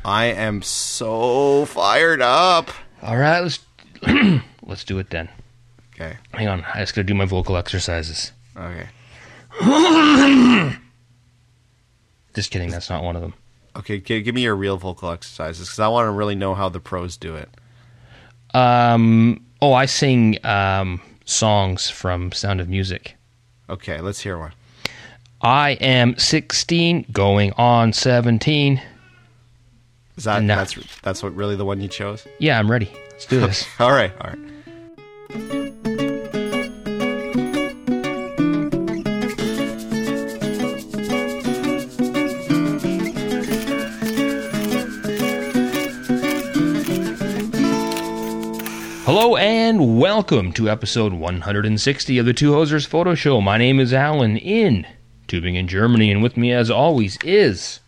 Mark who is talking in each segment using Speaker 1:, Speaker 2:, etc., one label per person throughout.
Speaker 1: I am so fired up.
Speaker 2: All right, let's do it then.
Speaker 1: Okay.
Speaker 2: Hang on, I just gotta do my vocal exercises.
Speaker 1: Okay.
Speaker 2: Just kidding, that's not one of them.
Speaker 1: Okay, give me your real vocal exercises because I want to really know how the pros do it.
Speaker 2: I sing songs from Sound of Music.
Speaker 1: Okay, let's hear one.
Speaker 2: I am 16, going on 17.
Speaker 1: Is that's what really the one you chose?
Speaker 2: Yeah, I'm ready. Let's do this.
Speaker 1: All right.
Speaker 2: Hello and welcome to episode 160 of the Two Hosers Photo Show. My name is Alan in Tübingen, Germany, and with me as always is...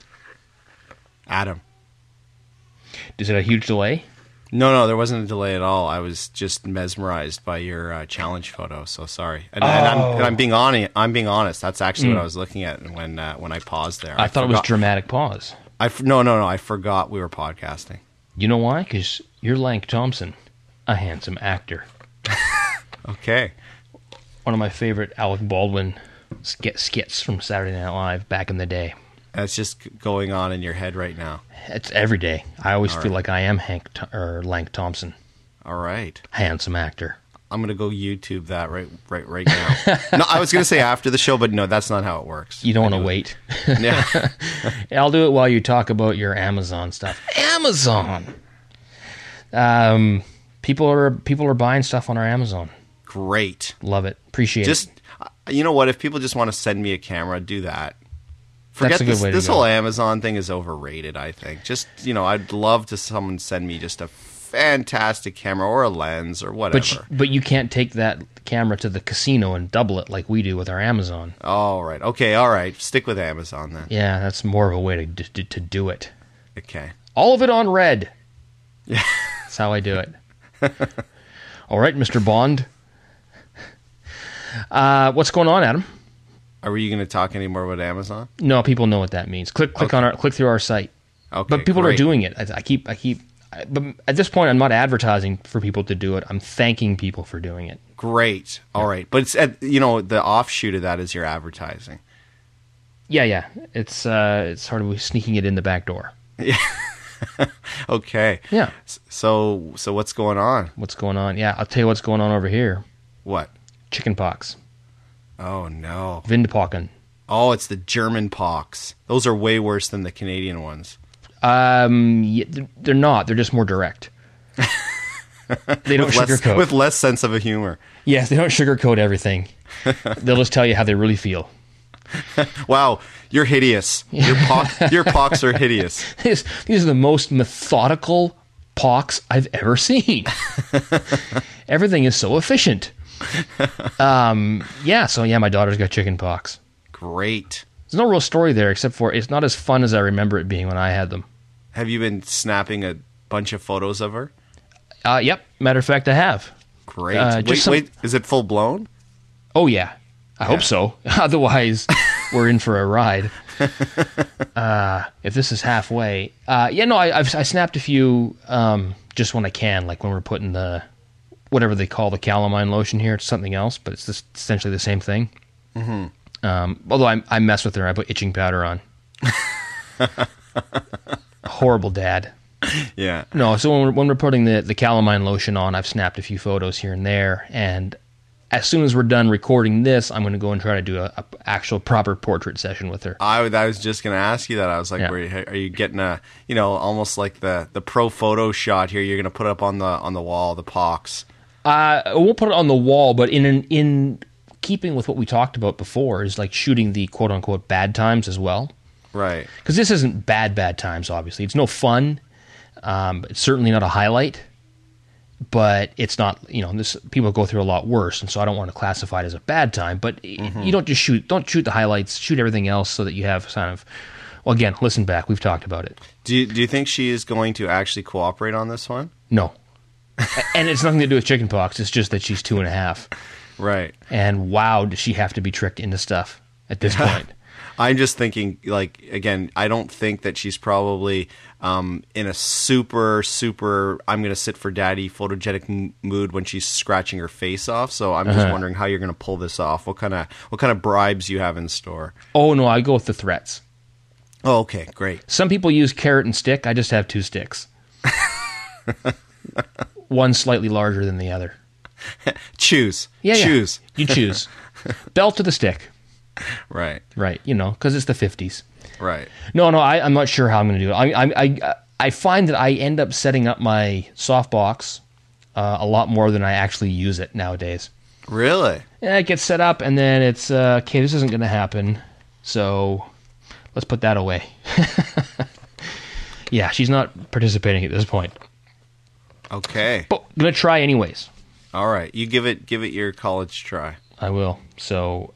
Speaker 1: Adam.
Speaker 2: Is it a huge delay?
Speaker 1: No, there wasn't a delay at all. I was just mesmerized by your challenge photo, so sorry. And I'm being honest. That's actually what I was looking at when I paused there.
Speaker 2: I thought it was dramatic pause.
Speaker 1: No. I forgot we were podcasting.
Speaker 2: You know why? Because you're Lank Thompson, a handsome actor.
Speaker 1: Okay.
Speaker 2: One of my favorite Alec Baldwin skits from Saturday Night Live back in the day.
Speaker 1: That's just going on in your head right now.
Speaker 2: It's every day. I always feel like I am Lank Thompson.
Speaker 1: All right.
Speaker 2: Handsome actor.
Speaker 1: I'm going to go YouTube that right now. No, I was going to say after the show, but no, that's not how it works.
Speaker 2: You don't want to wait.
Speaker 1: Yeah.
Speaker 2: I'll do it while you talk about your Amazon stuff. Amazon! People are buying stuff on our Amazon.
Speaker 1: Great.
Speaker 2: Love it. Appreciate it.
Speaker 1: You know what? If people just want to send me a camera, do that. Forget
Speaker 2: That's a good way to
Speaker 1: this
Speaker 2: go.
Speaker 1: whole Amazon thing is overrated, I think. Just, I'd love to someone send me just a fantastic camera or a lens or whatever.
Speaker 2: But you can't take that camera to the casino and double it like we do with our Amazon.
Speaker 1: All right. Okay, all right. Stick with Amazon then.
Speaker 2: Yeah, that's more of a way to do it.
Speaker 1: Okay.
Speaker 2: All of it on red.
Speaker 1: Yeah.
Speaker 2: That's how I do it. All right, Mr. Bond. What's going on, Adam?
Speaker 1: Are you going to talk any more about Amazon?
Speaker 2: No, people know what that means. Click through our site.
Speaker 1: Okay.
Speaker 2: But people
Speaker 1: great.
Speaker 2: are doing it. But at this point, I'm not advertising for people to do it. I'm thanking people for doing it.
Speaker 1: Great. All right. But it's the offshoot of that is your advertising.
Speaker 2: Yeah. It's sort of sneaking it in the back door.
Speaker 1: Yeah. Okay.
Speaker 2: Yeah.
Speaker 1: So what's going on?
Speaker 2: What's going on? Yeah, I'll tell you what's going on over here.
Speaker 1: What?
Speaker 2: Chickenpox.
Speaker 1: Oh no.
Speaker 2: Windpocken.
Speaker 1: Oh, it's the German pox. Those are way worse than the Canadian ones.
Speaker 2: Yeah, they're not. They're just more direct. They don't sugarcoat.
Speaker 1: With less sense of a humor.
Speaker 2: Yes, they don't sugarcoat everything. They'll just tell you how they really feel.
Speaker 1: Wow, you're hideous. Your pox are hideous.
Speaker 2: These are the most methodical pox I've ever seen. Everything is so efficient. My daughter's got chicken pox.
Speaker 1: Great.
Speaker 2: There's no real story there except for it's not as fun as I remember it being when I had them.
Speaker 1: Have you been snapping a bunch of photos of her?
Speaker 2: Yep. Matter of fact, I have.
Speaker 1: Great. Wait, is it full blown?
Speaker 2: Oh, yeah. I hope so. Otherwise, we're in for a ride. If this is halfway. I snapped a few just when I can, like when we're putting the, whatever they call the calamine lotion here. It's something else, but it's just essentially the same thing. Mm-hmm. Although I mess with her. I put itching powder on. Horrible dad.
Speaker 1: Yeah.
Speaker 2: No, so when we're putting the calamine lotion on, I've snapped a few photos here and there, and as soon as we're done recording this, I'm going to go and try to do a actual proper portrait session with her.
Speaker 1: I was just going to ask you that. I was like, are you getting almost like the pro photo shot here? You're going to put up on the wall, the pox.
Speaker 2: We'll put it on the wall, but in keeping with what we talked about before, is like shooting the quote unquote bad times as well.
Speaker 1: Right.
Speaker 2: Because this isn't bad times. Obviously, it's no fun. It's certainly not a highlight. But it's not, this people go through a lot worse, and so I don't want to classify it as a bad time. But you don't shoot the highlights, shoot everything else so that you have kind of, well, again, listen back. We've talked about it.
Speaker 1: Do you think she is going to actually cooperate on this one?
Speaker 2: No. And it's nothing to do with chickenpox. It's just that she's 2.5.
Speaker 1: Right.
Speaker 2: And wow, does she have to be tricked into stuff at this point.
Speaker 1: I'm just thinking, like, again, I don't think that she's probably in a super, I'm going to sit for daddy photogenic mood when she's scratching her face off. So I'm just wondering how you're going to pull this off. What kind of bribes you have in store?
Speaker 2: Oh, no, I go with the threats.
Speaker 1: Oh, okay, great.
Speaker 2: Some people use carrot and stick. I just have 2 sticks. One slightly larger than the other.
Speaker 1: Choose.
Speaker 2: Yeah.
Speaker 1: You
Speaker 2: choose. Belt to the stick.
Speaker 1: Right.
Speaker 2: Right, because it's the 50s.
Speaker 1: Right.
Speaker 2: No, I'm not sure how I'm going to do it. I find that I end up setting up my softbox a lot more than I actually use it nowadays.
Speaker 1: Really?
Speaker 2: Yeah, it gets set up, and then it's, okay, this isn't going to happen, so let's put that away. Yeah, she's not participating at this point.
Speaker 1: Okay.
Speaker 2: But I'm going to try anyways.
Speaker 1: All right. You give it your college try.
Speaker 2: I will. So,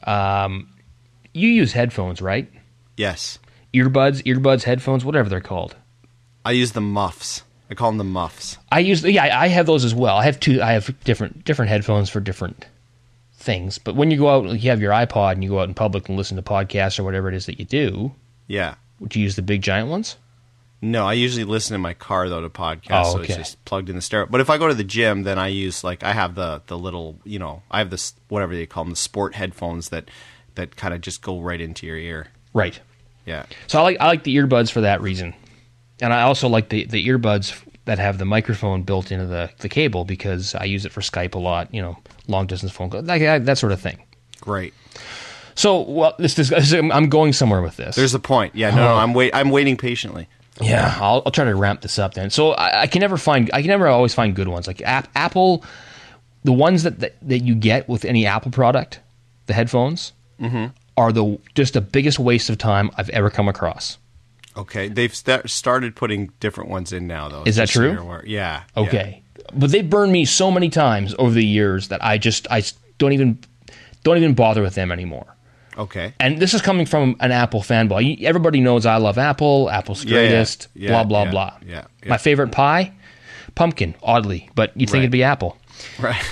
Speaker 2: you use headphones, right?
Speaker 1: Yes.
Speaker 2: Earbuds, headphones, whatever they're called.
Speaker 1: I use the muffs. I call them the muffs.
Speaker 2: I have those as well. I have different headphones for different things. But when you go out, you have your iPod and you go out in public and listen to podcasts or whatever it is that you do.
Speaker 1: Yeah.
Speaker 2: Would you use the big giant ones?
Speaker 1: No, I usually listen in my car though to podcasts,
Speaker 2: Oh,
Speaker 1: so
Speaker 2: okay.
Speaker 1: it's just plugged in the stereo. But if I go to the gym, then I use I have the little, I have this whatever they call them, the sport headphones that kind of just go right into your ear.
Speaker 2: Right.
Speaker 1: Yeah.
Speaker 2: So I like the earbuds for that reason, and I also like the earbuds that have the microphone built into the cable because I use it for Skype a lot. Long distance phone calls, that sort of thing.
Speaker 1: Great.
Speaker 2: So I'm going somewhere with this.
Speaker 1: There's a point. Yeah. No, I'm waiting patiently.
Speaker 2: Yeah, I'll try to ramp this up then. So I can never always find good ones. Like Apple, the ones that you get with any Apple product, the headphones, are just the biggest waste of time I've ever come across.
Speaker 1: Okay, they've started putting different ones in now, though.
Speaker 2: Is that true?
Speaker 1: Yeah.
Speaker 2: Okay, but they burned me so many times over the years that I don't even bother with them anymore.
Speaker 1: Okay.
Speaker 2: And this is coming from an Apple fanboy. Everybody knows I love Apple. Apple's greatest. Blah blah blah.
Speaker 1: Yeah.
Speaker 2: My favorite pie, pumpkin. Oddly, but you'd think it'd be apple.
Speaker 1: Right.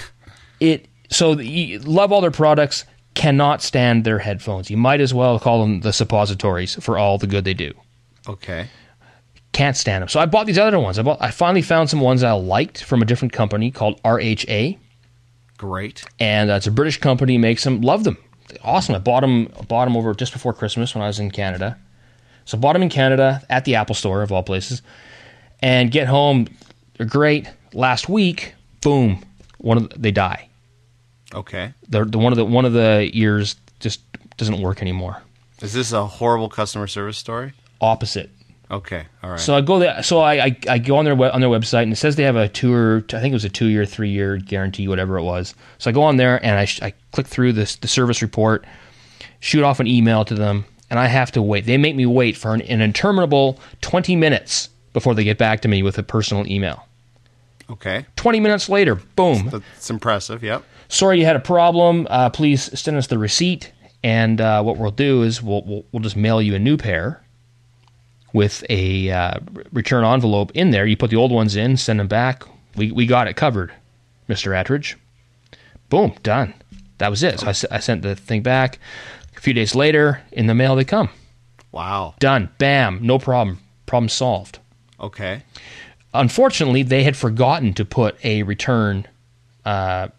Speaker 2: So you love all their products. Cannot stand their headphones. You might as well call them the suppositories for all the good they do.
Speaker 1: Okay.
Speaker 2: Can't stand them. So I bought these other ones. I finally found some ones I liked from a different company called RHA.
Speaker 1: Great.
Speaker 2: And it's a British company. Makes them. Love them. Awesome. I bought them over just before Christmas when I was in Canada. So I bought them in Canada at the Apple Store of all places. And get home, they're great. Last week, boom, they die.
Speaker 1: Okay.
Speaker 2: One of the ears just doesn't work anymore.
Speaker 1: Is this a horrible customer service story?
Speaker 2: Opposite.
Speaker 1: Okay. All right.
Speaker 2: So I go there. So I go on their website and it says they have I think it was a 2-year, 3-year guarantee, whatever it was. So I go on there and I click through the service report, shoot off an email to them, and I have to wait. They make me wait for an interminable 20 minutes before they get back to me with a personal email.
Speaker 1: Okay.
Speaker 2: 20 minutes later, boom.
Speaker 1: That's impressive. Yep.
Speaker 2: Sorry you had a problem. Please send us the receipt, and what we'll do is we'll just mail you a new pair with a return envelope in there. You put the old ones in, send them back. We got it covered, Mr. Attridge. Boom, done. That was it. So I sent the thing back. A few days later, in the mail they come.
Speaker 1: Wow.
Speaker 2: Done. Bam. No problem. Problem solved.
Speaker 1: Okay.
Speaker 2: Unfortunately, they had forgotten to put a return a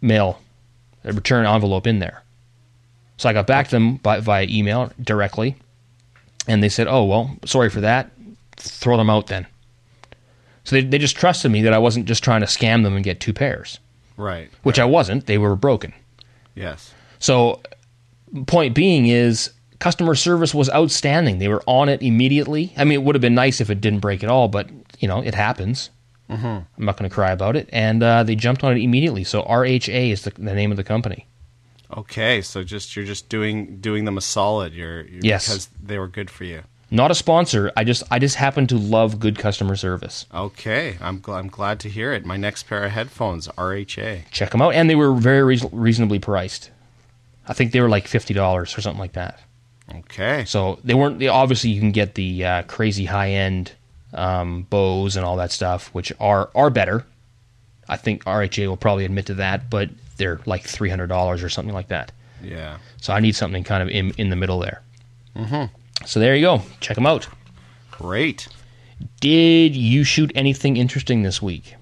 Speaker 2: return envelope in there. So I got back to them via email directly, and they said, "Oh, well, sorry for that. Throw them out then." So they just trusted me that I wasn't just trying to scam them and get 2 pairs.
Speaker 1: Right.
Speaker 2: Which I wasn't. They were broken.
Speaker 1: Yes.
Speaker 2: So point being is customer service was outstanding. They were on it immediately. I mean, it would have been nice if it didn't break at all, but, it happens. Mm-hmm. I'm not going to cry about it. And they jumped on it immediately. So RHA is the name of the company.
Speaker 1: Okay, so you're just doing them a solid.
Speaker 2: Yes.
Speaker 1: Because they were good for you.
Speaker 2: Not a sponsor. I just happen to love good customer service.
Speaker 1: Okay, I'm glad to hear it. My next pair of headphones, RHA.
Speaker 2: Check them out, and they were very reasonably priced. I think they were like $50 or something like that.
Speaker 1: Okay.
Speaker 2: So they weren't. Obviously, you can get the crazy high end Bose and all that stuff, which are better. I think RHA will probably admit to that, but they're like $300 or something like that.
Speaker 1: Yeah.
Speaker 2: So I need something kind of in the middle there. So there you go. Check them out.
Speaker 1: Great.
Speaker 2: Did you shoot anything interesting this week?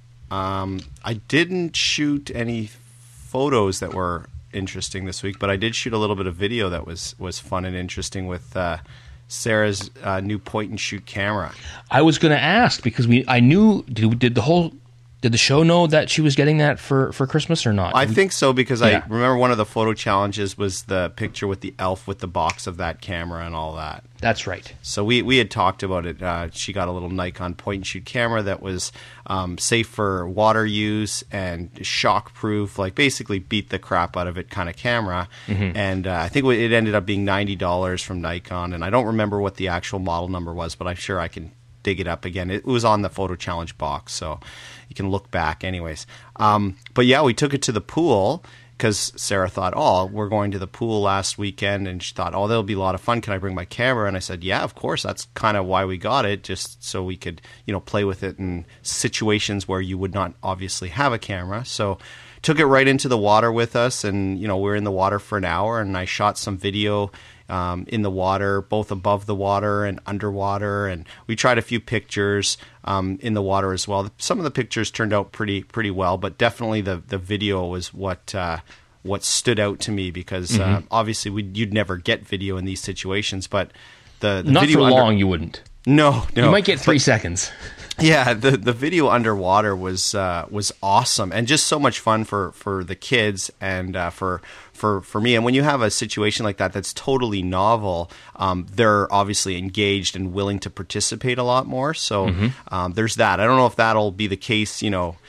Speaker 1: I didn't shoot any photos that were interesting this week, but I did shoot a little bit of video that was fun and interesting with Sarah's new point-and-shoot camera.
Speaker 2: I was going to ask because I knew did the show know that she was getting that for Christmas or not?
Speaker 1: I think so because
Speaker 2: Yeah.
Speaker 1: I remember one of the photo challenges was the picture with the elf with the box of that camera and all that.
Speaker 2: That's right.
Speaker 1: So we had talked about it. She got a little Nikon point-and-shoot camera that was safe for water use and shock-proof, like basically beat the crap out of it kind of camera. And I think it ended up being $90 from Nikon, and I don't remember what the actual model number was, but I'm sure I can dig it up again. It was on the photo challenge box, so you can look back anyways. But yeah, we took it to the pool because Sarah thought, oh, we're going to the pool last weekend, and she thought, oh, that'll be a lot of fun. Can I bring my camera? And I said, yeah, of course. That's kind of why we got it, just so we could, play with it in situations where you would not obviously have a camera. So took it right into the water with us, and, we were in the water for an hour, and I shot some video in the water, both above the water and underwater, and we tried a few pictures in the water as well. Some of the pictures turned out pretty well, but definitely the video was what stood out to me because obviously you'd never get video in these situations, but the
Speaker 2: Not
Speaker 1: video
Speaker 2: for long, you wouldn't.
Speaker 1: No.
Speaker 2: You might get 3 seconds.
Speaker 1: Yeah, the video underwater was awesome and just so much fun for the kids and for me. And when you have a situation like that that's totally novel, they're obviously engaged and willing to participate a lot more. So there's that. I don't know if that'll be the case,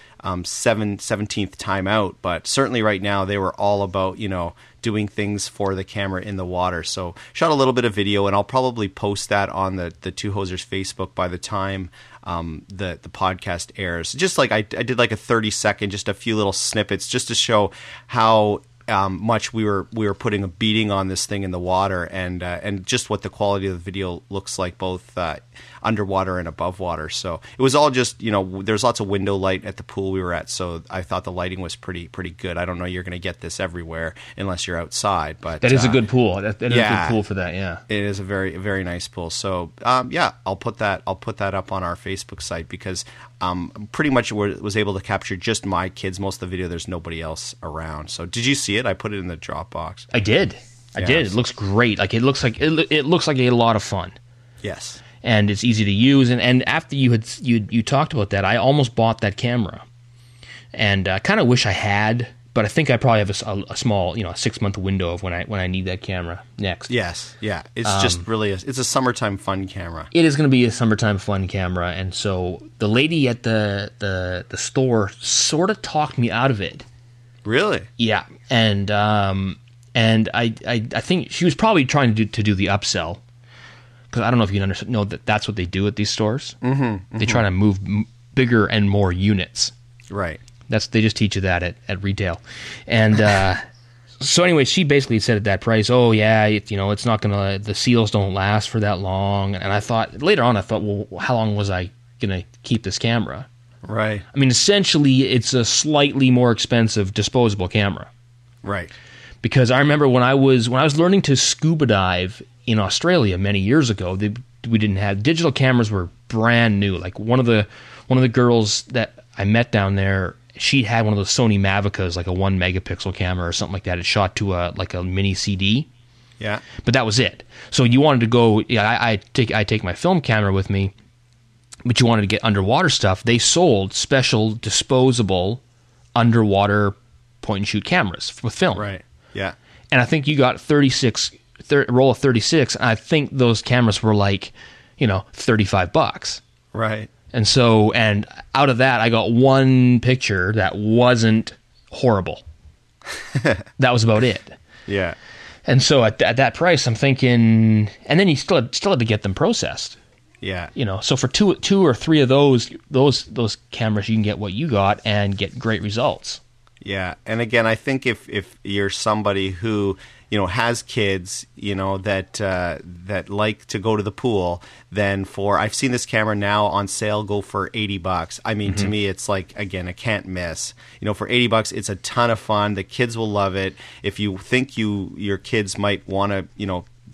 Speaker 1: 17th time out, but certainly right now they were all about, doing things for the camera in the water. So shot a little bit of video, and I'll probably post that on the Two Hosers Facebook by the time the podcast airs. Just like I did like a 30-second, just a few little snippets just to show how much we were putting a beating on this thing in the water, and just what the quality of the video looks like both underwater and above water. So it was all just, there's lots of window light at the pool we were at, so I thought the lighting was pretty good. I don't know you're going to get this everywhere unless you're outside, but
Speaker 2: that is a good pool. That is a good pool for that. Yeah,
Speaker 1: it is a very, very nice pool. So I'll put that up on our Facebook site because pretty much was able to capture just my kids. Most of the video, there's nobody else around. So did you see it? I put it in the Dropbox.
Speaker 2: I did. It looks great. Like it looks like a lot of fun.
Speaker 1: Yes.
Speaker 2: And it's easy to use. And after you talked about that, I almost bought that camera, and I kind of wish I had. But I think I probably have a small, 6-month window of when I need that camera next.
Speaker 1: Yes, yeah. It's just really it's a summertime fun camera.
Speaker 2: It is going to be a summertime fun camera, and so the lady at the store sort of talked me out of it.
Speaker 1: Really?
Speaker 2: Yeah, and I think she was probably trying to do the upsell. Because I don't know if you know that that's what they do at these stores. They try to move bigger and more units.
Speaker 1: Right.
Speaker 2: They just teach you that at retail. And so anyway, she basically said at that price, oh yeah, it's not gonna, the seals don't last for that long. And I thought, well, how long was I gonna keep this camera?
Speaker 1: Right.
Speaker 2: I mean, essentially, it's a slightly more expensive disposable camera.
Speaker 1: Right.
Speaker 2: Because I remember when I was learning to scuba dive in Australia many years ago, we didn't have digital cameras, were brand new. Like one of the girls that I met down there, she had one of those Sony Mavicas, like a 1 megapixel camera or something like that. It shot to a mini CD.
Speaker 1: Yeah.
Speaker 2: But that was it. So you wanted to go. Yeah, I take my film camera with me, but you wanted to get underwater stuff. They sold special disposable underwater point and shoot cameras with film.
Speaker 1: Right. Yeah.
Speaker 2: And I think you got roll of 36. And I think those cameras were like, $35.
Speaker 1: Right.
Speaker 2: And so, and out of that, I got one picture that wasn't horrible. That was about it. Yeah. And so at that price, I'm thinking, and then you still had to get them processed.
Speaker 1: Yeah.
Speaker 2: So for two or three of those cameras, you can get what you got and get great results.
Speaker 1: Yeah. And again, I think if you're somebody who, has kids, that like to go to the pool, then I've seen this camera now on sale go for $80. I mean, to me, it's like, again, a can't miss. For $80, it's a ton of fun. The kids will love it. If you think your kids might want to,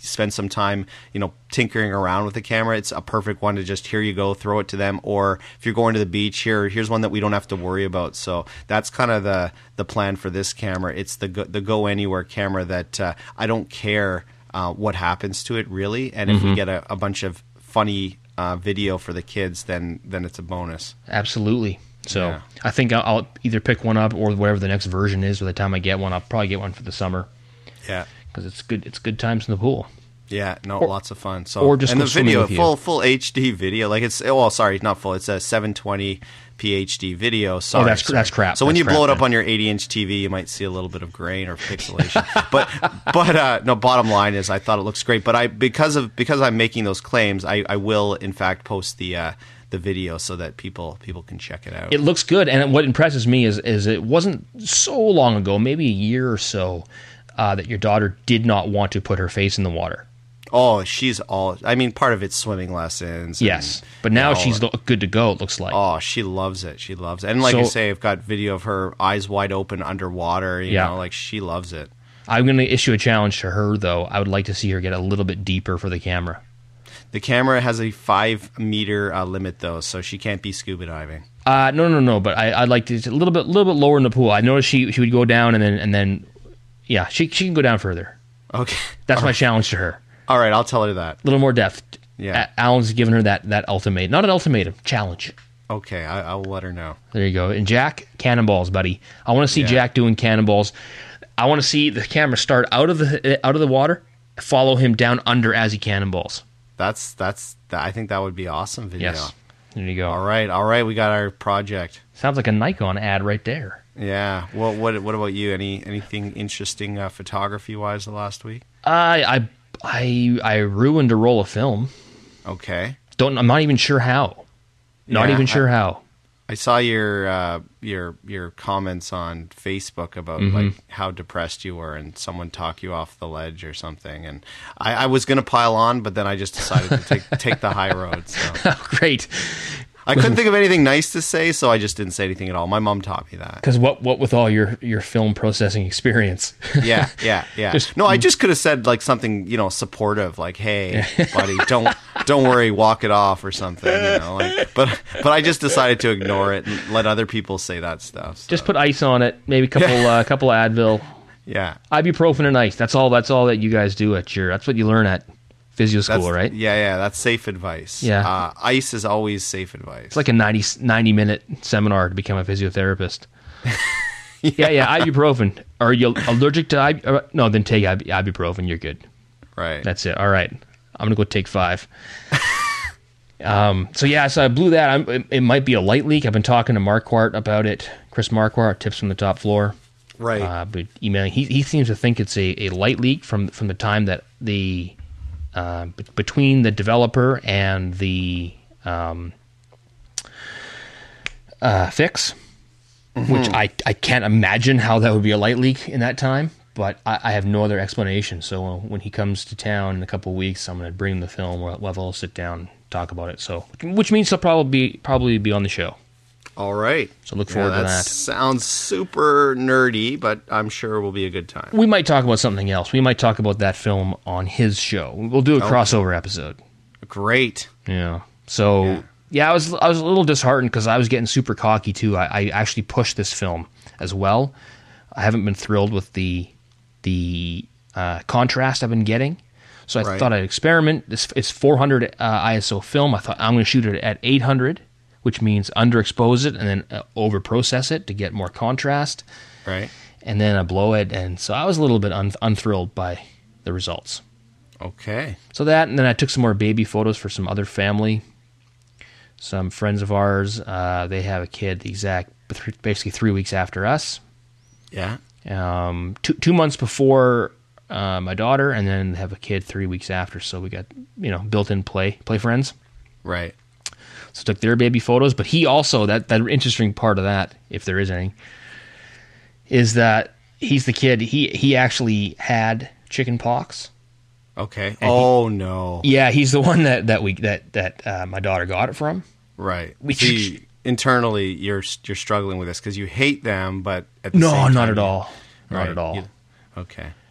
Speaker 1: spend some time, tinkering around with the camera, it's a perfect one to just, here you go, throw it to them. Or if you're going to the beach, here's one that we don't have to worry about. So that's kind of the plan for this camera. It's the go anywhere camera that I don't care what happens to it, really. And if we get a bunch of funny video for the kids, then it's a bonus.
Speaker 2: Absolutely. So I think I'll either pick one up or whatever the next version is. By the time I get one, I'll probably get one for the summer.
Speaker 1: Yeah,
Speaker 2: because it's good. It's good times in the pool.
Speaker 1: Yeah, lots of fun. So
Speaker 2: or just
Speaker 1: and
Speaker 2: go
Speaker 1: the video,
Speaker 2: with you.
Speaker 1: full HD video, like it's sorry, not full. It's a 720p HD video. Sorry,
Speaker 2: that's crap.
Speaker 1: So when
Speaker 2: that's
Speaker 1: you
Speaker 2: crap,
Speaker 1: blow it up
Speaker 2: then.
Speaker 1: on your 80-inch TV, you might see a little bit of grain or pixelation. but no. Bottom line is, I thought it looks great. But because I'm making those claims, I will in fact post the video so that people can check it out.
Speaker 2: It looks good, and what impresses me is it wasn't so long ago, maybe a year or so, that your daughter did not want to put her face in the water.
Speaker 1: Oh, she's all... I mean, part of it's swimming lessons.
Speaker 2: Yes, but now she's good to go, it looks like.
Speaker 1: Oh, she loves it. She loves it. And like I say, I've got video of her eyes wide open underwater. You know, like she loves it.
Speaker 2: I'm going to issue a challenge to her, though. I would like to see her get a little bit deeper for the camera.
Speaker 1: The camera has a 5-meter limit, though, so she can't be scuba diving.
Speaker 2: No. But I'd like to a little bit lower in the pool. I noticed she would go down and then she can go down further.
Speaker 1: Okay,
Speaker 2: that's my challenge to her.
Speaker 1: All right, I'll tell her that.
Speaker 2: A little more depth.
Speaker 1: Yeah,
Speaker 2: Alan's given her that ultimatum, not an ultimatum, challenge.
Speaker 1: Okay, I'll let her know.
Speaker 2: There you go. And Jack, cannonballs, buddy. I want to see Jack doing cannonballs. I want to see the camera start out of the water, follow him down under as he cannonballs.
Speaker 1: I think that would be awesome video.
Speaker 2: Yes. There you go.
Speaker 1: All right. We got our project.
Speaker 2: Sounds like a Nikon ad right there.
Speaker 1: Yeah. Well, what about you? Anything interesting photography wise the last week?
Speaker 2: I ruined a roll of film.
Speaker 1: Okay.
Speaker 2: I'm not even sure how. Not even sure how.
Speaker 1: I saw your comments on Facebook about like how depressed you were, and someone talk you off the ledge or something. And I was going to pile on, but then I just decided to take the high road. So.
Speaker 2: Great.
Speaker 1: I couldn't think of anything nice to say, so I just didn't say anything at all. My mom taught me that.
Speaker 2: Because what with all your film processing experience?
Speaker 1: Yeah. I just could have said like something, supportive, like, "Hey, buddy, don't worry, walk it off" or something, but I just decided to ignore it and let other people say that stuff. So.
Speaker 2: Just put ice on it, maybe a couple of Advil.
Speaker 1: Yeah.
Speaker 2: Ibuprofen and ice. That's all that you guys do that's what you learn at physio school, right?
Speaker 1: Yeah, that's safe advice.
Speaker 2: Yeah.
Speaker 1: Ice is always safe advice.
Speaker 2: It's like a 90-minute seminar to become a physiotherapist. Yeah, ibuprofen. Are you allergic to ibuprofen? No, then take ibuprofen. You're good.
Speaker 1: Right.
Speaker 2: That's it. All right. I'm going to go take 5. So I blew that. It might be a light leak. I've been talking to Marquardt about it. Chris Marquardt, Tips from the Top Floor.
Speaker 1: Right.
Speaker 2: But emailing. He seems to think it's a light leak from the time that the... between the developer and the fix, which I can't imagine how that would be a light leak in that time, but I have no other explanation. So when he comes to town in a couple of weeks, I'm going to bring him the film. We'll have a sit down, talk about it. So, which means he'll probably be on the show.
Speaker 1: All right.
Speaker 2: So look forward to that.
Speaker 1: Sounds super nerdy, but I'm sure it will be a good time.
Speaker 2: We might talk about something else. We might talk about that film on his show. We'll do a crossover episode.
Speaker 1: Great.
Speaker 2: Yeah. So I was a little disheartened because I was getting super cocky too. I actually pushed this film as well. I haven't been thrilled with the contrast I've been getting. So I thought I'd experiment. It's 400 ISO film. I thought I'm going to shoot it at 800. Which means underexpose it and then overprocess it to get more contrast.
Speaker 1: Right.
Speaker 2: And then I blow it. And so I was a little bit unthrilled by the results.
Speaker 1: Okay.
Speaker 2: So that, and then I took some more baby photos for some other family. Some friends of ours, they have a kid basically 3 weeks after us.
Speaker 1: Yeah.
Speaker 2: 2 months before my daughter, and then have a kid 3 weeks after. So we got, built-in play friends.
Speaker 1: Right.
Speaker 2: So took their baby photos, but he also, that interesting part of that, if there is any, is that he's the kid, he actually had chicken pox.
Speaker 1: Okay.
Speaker 2: And
Speaker 1: no.
Speaker 2: Yeah, he's the one that my daughter got it from.
Speaker 1: Right. Internally, you're struggling with this because you hate them, but at the same time...
Speaker 2: No, not at all. Not at all.
Speaker 1: Okay.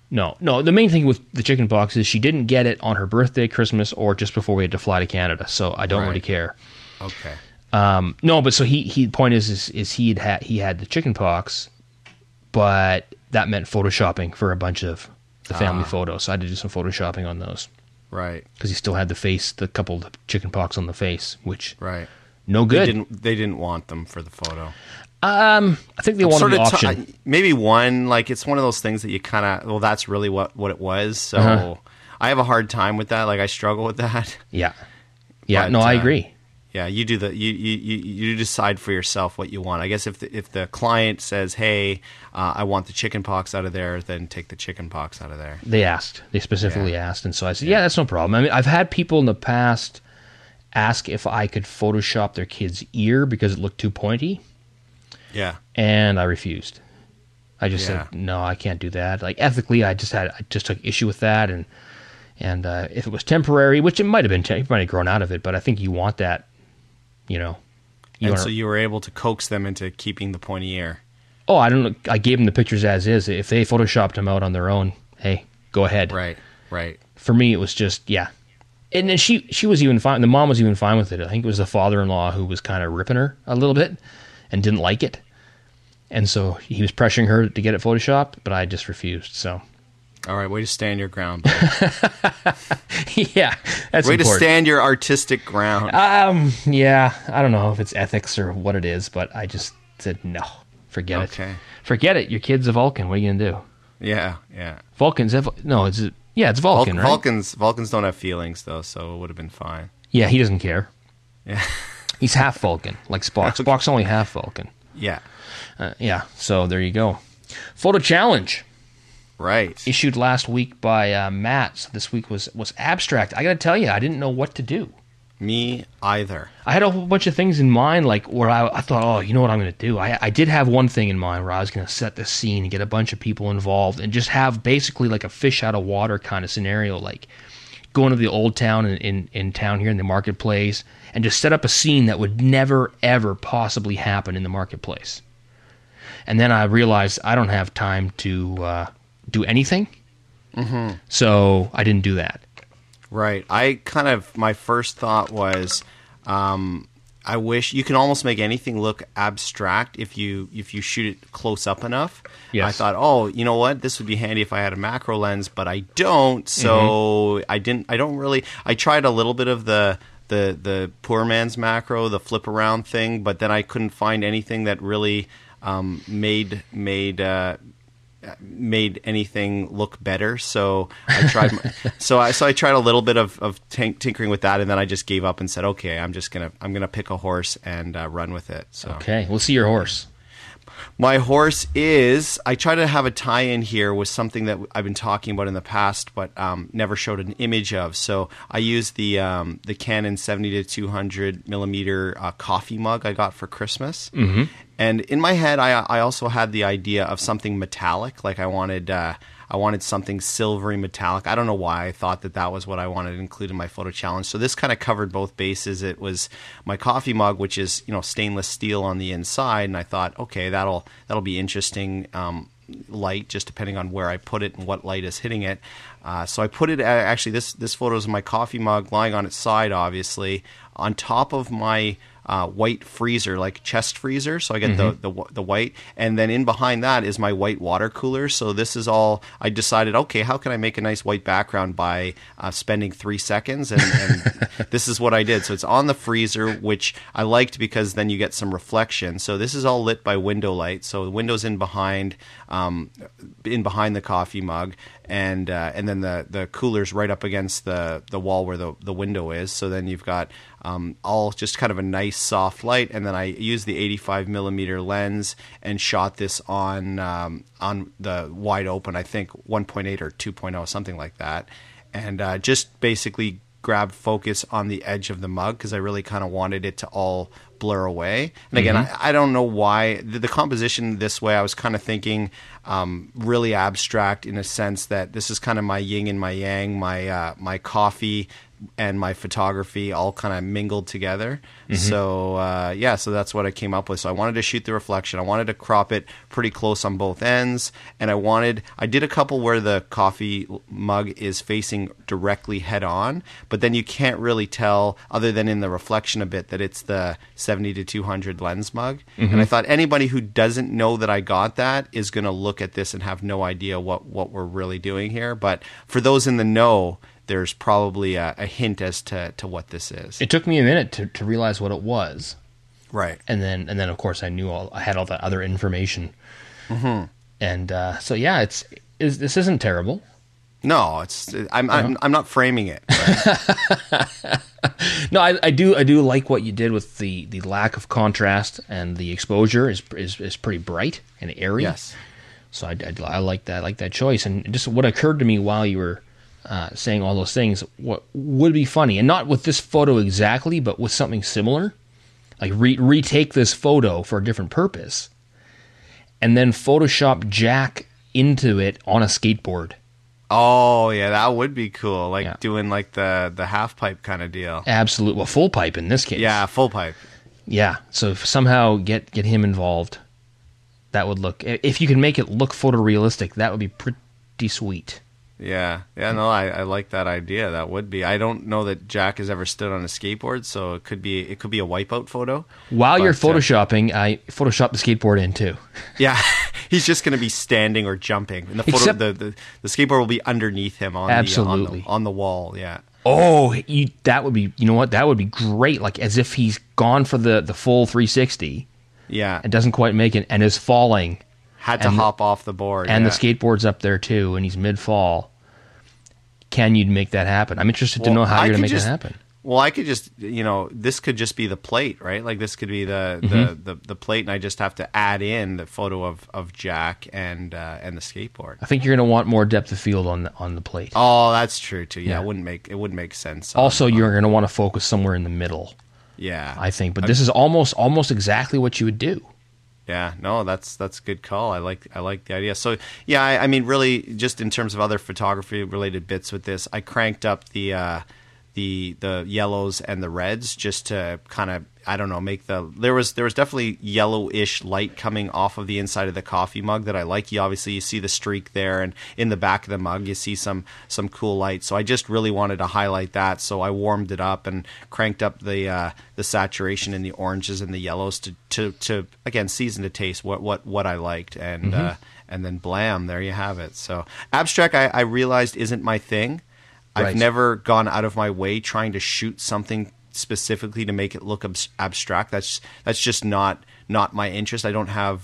Speaker 2: No. The main thing with the chicken pox is she didn't get it on her birthday, Christmas, or just before we had to fly to Canada. So I don't really care.
Speaker 1: Okay.
Speaker 2: No, but so he point is he had the chicken pox, but that meant photoshopping for a bunch of the family photos. So I had to do some photoshopping on those.
Speaker 1: Right.
Speaker 2: Because he still had the couple of chicken pox on the face, which no
Speaker 1: They
Speaker 2: good.
Speaker 1: They didn't want them for the photo.
Speaker 2: I think they wanted the option.
Speaker 1: Maybe one, like it's one of those things that you kind of, well, that's really what it was. So I have a hard time with that. Like I struggle with that.
Speaker 2: Yeah.
Speaker 1: But,
Speaker 2: no, I agree.
Speaker 1: Yeah, you do you decide for yourself what you want. I guess if the client says, "Hey, I want the chicken pox out of there," then take the chicken pox out of there.
Speaker 2: They specifically asked, and so I said, "Yeah, that's no problem." I mean, I've had people in the past ask if I could Photoshop their kid's ear because it looked too pointy.
Speaker 1: Yeah,
Speaker 2: and I refused. I just said, "No, I can't do that." Like ethically, I just took issue with that, and if it was temporary, which it might have been, you might have grown out of it, but I think you want that. So
Speaker 1: you were able to coax them into keeping the pointy ear.
Speaker 2: Oh, I don't know. I gave them the pictures as is. If they photoshopped them out on their own, hey, go ahead.
Speaker 1: Right.
Speaker 2: For me, it was just, And then she was even fine. The mom was even fine with it. I think it was the father-in-law who was kind of ripping her a little bit and didn't like it. And so he was pressuring her to get it photoshopped, but I just refused, so...
Speaker 1: All right, way to stand your ground.
Speaker 2: Yeah, that's
Speaker 1: way
Speaker 2: important.
Speaker 1: to stand your artistic ground.
Speaker 2: Yeah, I don't know if it's ethics or what it is, but I just said no. Forget it. Forget it. Your kid's a Vulcan. What are you gonna do?
Speaker 1: Yeah.
Speaker 2: Vulcans have it's Vulcan, right?
Speaker 1: Vulcans don't have feelings though, so it would have been fine.
Speaker 2: Yeah, he doesn't care.
Speaker 1: Yeah,
Speaker 2: he's half Vulcan, like Spock.
Speaker 1: Okay.
Speaker 2: Spock's only half Vulcan.
Speaker 1: Yeah.
Speaker 2: So there you go. Photo challenge.
Speaker 1: Right.
Speaker 2: Issued last week by Matt. So this week was abstract. I got to tell you, I didn't know what to do.
Speaker 1: Me either.
Speaker 2: I had a whole bunch of things in mind, like where I thought, oh, you know what I'm going to do? I did have one thing in mind where I was going to set the scene and get a bunch of people involved and just have basically like a fish out of water kind of scenario, like go into the old town in town here in the marketplace and just set up a scene that would never, ever possibly happen in the marketplace. And then I realized I don't have time to... do anything. So I didn't do that.
Speaker 1: Right. My first thought was, I wish you can almost make anything look abstract if you shoot it close up enough.
Speaker 2: Yes.
Speaker 1: I thought, oh, you know what? This would be handy if I had a macro lens, but I don't. So I don't really. I tried a little bit of the poor man's macro, the flip around thing, but then I couldn't find anything that really made anything look better, so I tried. I tried a little bit of tinkering with that, and then I just gave up and said, "Okay, I'm gonna pick a horse and run with it." So
Speaker 2: okay, we'll see your horse.
Speaker 1: My horse is. I try to have a tie-in here with something that I've been talking about in the past, but never showed an image of. So I used the Canon 70 to 200 millimeter coffee mug I got for Christmas. Mm-hmm. And in my head, I also had the idea of something metallic, like I wanted something silvery metallic. I don't know why I thought that was what I wanted to include in my photo challenge. So this kind of covered both bases. It was my coffee mug, which is stainless steel on the inside, and I thought, okay, that'll be interesting. Light, just depending on where I put it and what light is hitting it. So I put it actually. This photo is my coffee mug lying on its side, obviously, on top of my white freezer, like chest freezer. So I get the white, and then in behind that is my white water cooler. So this is all. I decided, okay, how can I make a nice white background by spending 3 seconds? And this is what I did. So it's on the freezer, which I liked because then you get some reflection. So this is all lit by window light. So the window's in behind the coffee mug, and then the cooler's right up against the wall where the window is. So then you've got all just kind of a nice soft light, and then I used the 85 millimeter lens and shot this on the wide open, I think 1.8 or 2.0, something like that, and just basically grabbed focus on the edge of the mug because I really kind of wanted it to all blur away. And again, I don't know why the composition this way. I was kind of thinking really abstract in a sense that this is kind of my yin and my yang, my coffee and my photography all kind of mingled together. So so that's what I came up with. So I wanted to shoot the reflection. I wanted to crop it pretty close on both ends, and I did a couple where the coffee mug is facing directly head on, but then you can't really tell, other than in the reflection a bit, that it's the 70 to 200 lens mug. And I thought anybody who doesn't know that I got that is going to look at this and have no idea what we're really doing here. But for those in the know, there's probably a hint as to what this is.
Speaker 2: It took me a minute to realize what it was.
Speaker 1: Right.
Speaker 2: And then of course I had all that other information. And so yeah, this isn't terrible.
Speaker 1: No, I'm not framing it. Right?
Speaker 2: No, I do like what you did with the lack of contrast, and the exposure is pretty bright and airy.
Speaker 1: Yes. So
Speaker 2: I like that. I like that choice. And just what occurred to me while you were saying all those things, what would be funny, and not with this photo exactly, but with something similar, like retake this photo for a different purpose, and then Photoshop Jack into it on a skateboard.
Speaker 1: Oh yeah, that would be cool. Like doing like the half pipe kind of deal.
Speaker 2: Absolutely. Well, full pipe in this case.
Speaker 1: Yeah, full pipe.
Speaker 2: Yeah. So if somehow get him involved, that would look. If you can make it look photorealistic, that would be pretty sweet.
Speaker 1: Yeah. No, I like that idea. That would be. I don't know that Jack has ever stood on a skateboard, so it could be a wipeout photo.
Speaker 2: While you're photoshopping, I Photoshop the skateboard in too.
Speaker 1: Yeah, he's just going to be standing or jumping, and the photo, the skateboard will be underneath him on the wall. Yeah.
Speaker 2: Oh, that would be. You know what? That would be great. Like as if he's gone for the full 360.
Speaker 1: Yeah.
Speaker 2: And doesn't quite make it, and is falling.
Speaker 1: Had to hop off the board.
Speaker 2: And the skateboard's up there too, and he's mid-fall. Can you make that happen? I'm interested to know how you're going to make that happen.
Speaker 1: Well, I could just, this could just be the plate, right? Like this could be the plate, and I just have to add in the photo of Jack and the skateboard.
Speaker 2: I think you're going to want more depth of field on the plate.
Speaker 1: Oh, that's true too. Yeah, it wouldn't make sense.
Speaker 2: Also, you're going to want to focus somewhere in the middle.
Speaker 1: Yeah,
Speaker 2: I think. But this is almost exactly what you would do.
Speaker 1: Yeah, no, that's a good call. I like the idea. So yeah, I mean, really, just in terms of other photography related bits with this, I cranked up the yellows and the reds just to kind of, I don't know, make there was definitely yellowish light coming off of the inside of the coffee mug that I like. You see the streak there, and in the back of the mug you see some cool light. So I just really wanted to highlight that. So I warmed it up and cranked up the saturation in the oranges and the yellows to again season to taste what I liked, and then blam, there you have it. So abstract, I realized isn't my thing. Right. I've never gone out of my way trying to shoot something specifically to make it look abstract. That's just not my interest. I don't have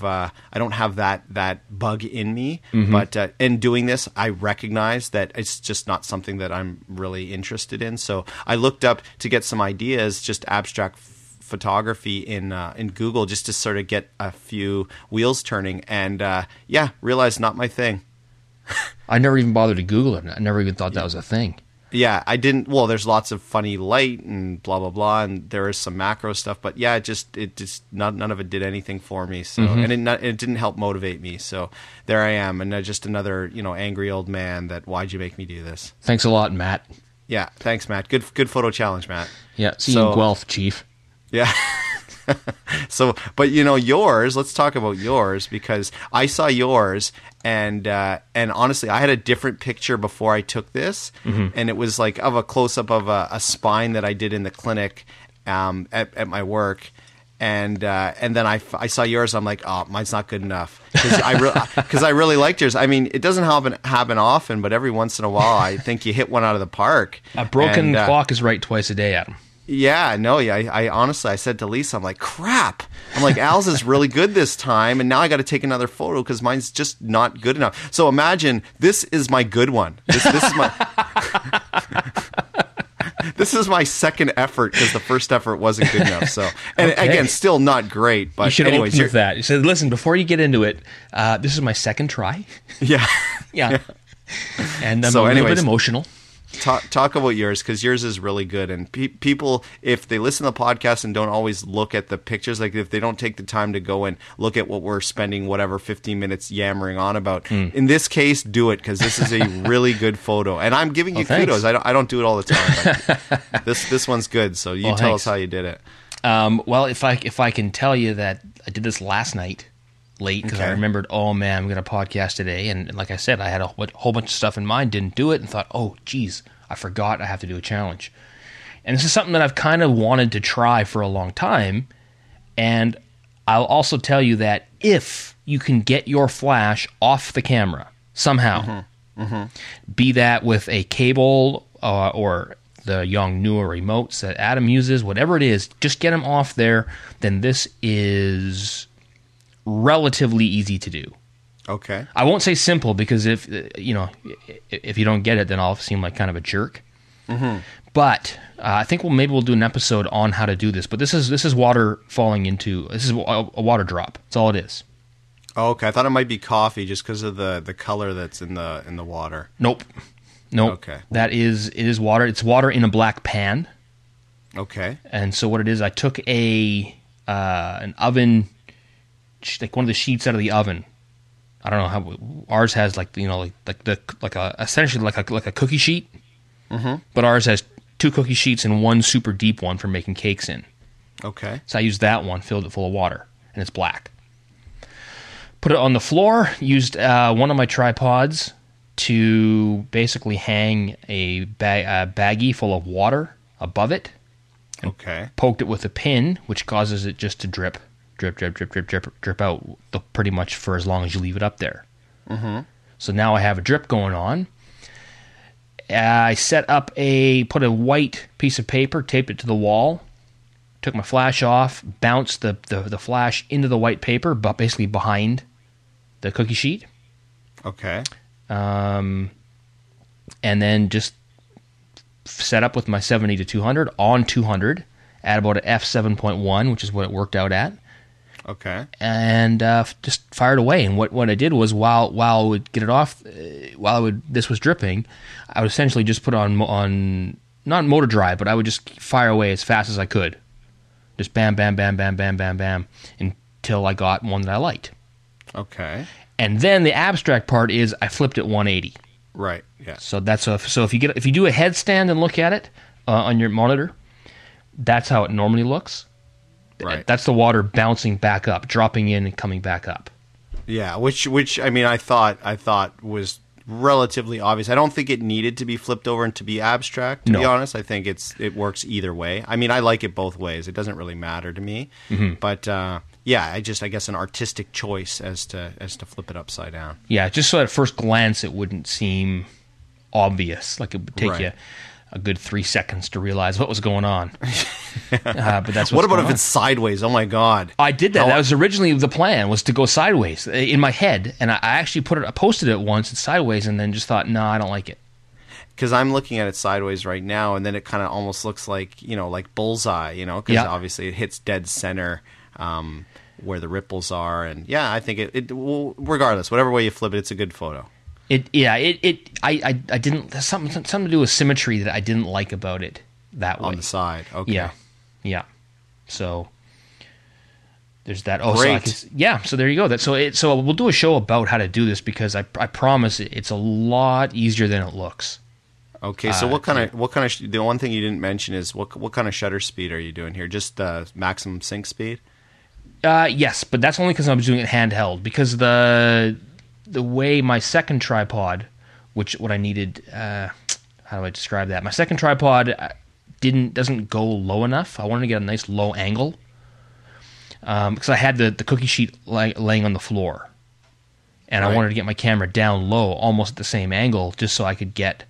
Speaker 1: that bug in me. But in doing this, I recognize that it's just not something that I'm really interested in. So I looked up to get some ideas, just abstract photography in Google, just to sort of get a few wheels turning. And realized not my thing.
Speaker 2: I never even bothered to Google it. I never even thought that was a thing.
Speaker 1: Yeah, I didn't. Well, there's lots of funny light and blah blah blah, and there is some macro stuff. But yeah, it just none of it did anything for me. So and it didn't help motivate me. So there I am, and just another angry old man. That why'd you make me do this?
Speaker 2: Thanks a lot, Matt.
Speaker 1: Yeah, thanks, Matt. Good photo challenge, Matt.
Speaker 2: Yeah, see you in Guelph, Chief.
Speaker 1: Yeah. So, but yours. Let's talk about yours, because I saw yours, and honestly, I had a different picture before I took this, and it was like of a close up of a spine that I did in the clinic at my work, and then I saw yours. I'm like, oh, mine's not good enough, because I really liked yours. I mean, it doesn't happen often, but every once in a while, I think you hit one out of the park.
Speaker 2: A broken clock is right twice a day, Adam.
Speaker 1: Yeah, no, I honestly, I said to Lisa, I'm like, crap. I'm like, Al's is really good this time, and now I got to take another photo because mine's just not good enough. So imagine, this is my good one. This is my this is my second effort, because the first effort wasn't good enough. So, and again, still not great. But
Speaker 2: you should have opened with that. You said, listen, before you get into it, this is my second try.
Speaker 1: Yeah,
Speaker 2: yeah, and I'm a little bit emotional.
Speaker 1: Talk about yours, because yours is really good. And people, if they listen to the podcast and don't always look at the pictures, like if they don't take the time to go and look at what we're spending whatever 15 minutes yammering on about, in this case, do it, because this is a really good photo. And I'm giving you kudos. I don't do it all the time. But this one's good. So you tell us how you did it.
Speaker 2: Well, if I can tell you that I did this last night late, because I remembered, oh man, I'm going to podcast today, and like I said, I had a whole bunch of stuff in mind, didn't do it, and thought, oh geez, I forgot I have to do a challenge. And this is something that I've kind of wanted to try for a long time, and I'll also tell you that if you can get your flash off the camera somehow, be that with a cable or the young newer remotes that Adam uses, whatever it is, just get them off there, then this is relatively easy to do.
Speaker 1: Okay.
Speaker 2: I won't say simple, because if you don't get it, then I'll seem like kind of a jerk. But I think maybe we'll do an episode on how to do this. But this is water falling into. This is a water drop. That's all it is.
Speaker 1: Oh, okay. I thought it might be coffee just because of the color that's in the water.
Speaker 2: Nope.
Speaker 1: Okay.
Speaker 2: It is water. It's water in a black pan.
Speaker 1: Okay.
Speaker 2: And so what it is, I took an oven, like one of the sheets out of the oven. I don't know how ours has essentially like a cookie sheet. But ours has 2 cookie sheets and 1 super deep one for making cakes in.
Speaker 1: Okay.
Speaker 2: So I used that one, filled it full of water, and it's black. Put it on the floor, used one of my tripods to basically hang a baggie full of water above it.
Speaker 1: Okay.
Speaker 2: Poked it with a pin, which causes it just to drip out pretty much for as long as you leave it up there. So now I have a drip going on. I put a white piece of paper, taped it to the wall, took my flash off, bounced the flash into the white paper, but basically behind the cookie sheet.
Speaker 1: Okay.
Speaker 2: And then just set up with my 70 to 200 on 200 at about an f7.1, which is what it worked out at.
Speaker 1: Okay.
Speaker 2: And just fired away. And what I did was while I would get it off, this was dripping, I would essentially just put on not motor drive, but I would just fire away as fast as I could. Just bam, bam, bam, bam, bam, bam, bam, until I got one that I liked.
Speaker 1: Okay.
Speaker 2: And then the abstract part is I flipped it 180.
Speaker 1: Right. Yeah.
Speaker 2: So if you do a headstand and look at it on your monitor, that's how it normally looks.
Speaker 1: Right.
Speaker 2: That's the water bouncing back up, dropping in and coming back up.
Speaker 1: Yeah, which I mean, I thought was relatively obvious. I don't think it needed to be flipped over and to be abstract, to be honest. I think it works either way. I mean, I like it both ways. It doesn't really matter to me. But yeah, I guess an artistic choice as to flip it upside down.
Speaker 2: Yeah, just so at first glance it wouldn't seem obvious. Like it would take you a good 3 seconds to realize what was going on. But that's
Speaker 1: what about if it's sideways? Oh my God!
Speaker 2: I did that. That was originally the plan, was to go sideways in my head, and I actually posted it once. It's sideways, and then just thought, no, I don't like it.
Speaker 1: Because I'm looking at it sideways right now, and then it kind of almost looks like like bullseye, because obviously it hits dead center where the ripples are, and I think it regardless, whatever way you flip it, it's a good photo.
Speaker 2: I didn't. There's something to do with symmetry that I didn't like about it that way.
Speaker 1: On the side, okay.
Speaker 2: Yeah. So there's that.
Speaker 1: Great.
Speaker 2: So there you go. So we'll do a show about how to do this, because I promise it's a lot easier than it looks.
Speaker 1: Okay. So what kind of the one thing you didn't mention is what kind of shutter speed are you doing here? Just maximum sync speed?
Speaker 2: Yes, but that's only because I was doing it handheld, because the way my second tripod, what I needed, how do I describe that? My second tripod doesn't go low enough. I wanted to get a nice low angle, because I had the cookie sheet laying on the floor, and I wanted to get my camera down low, almost at the same angle, just so I could get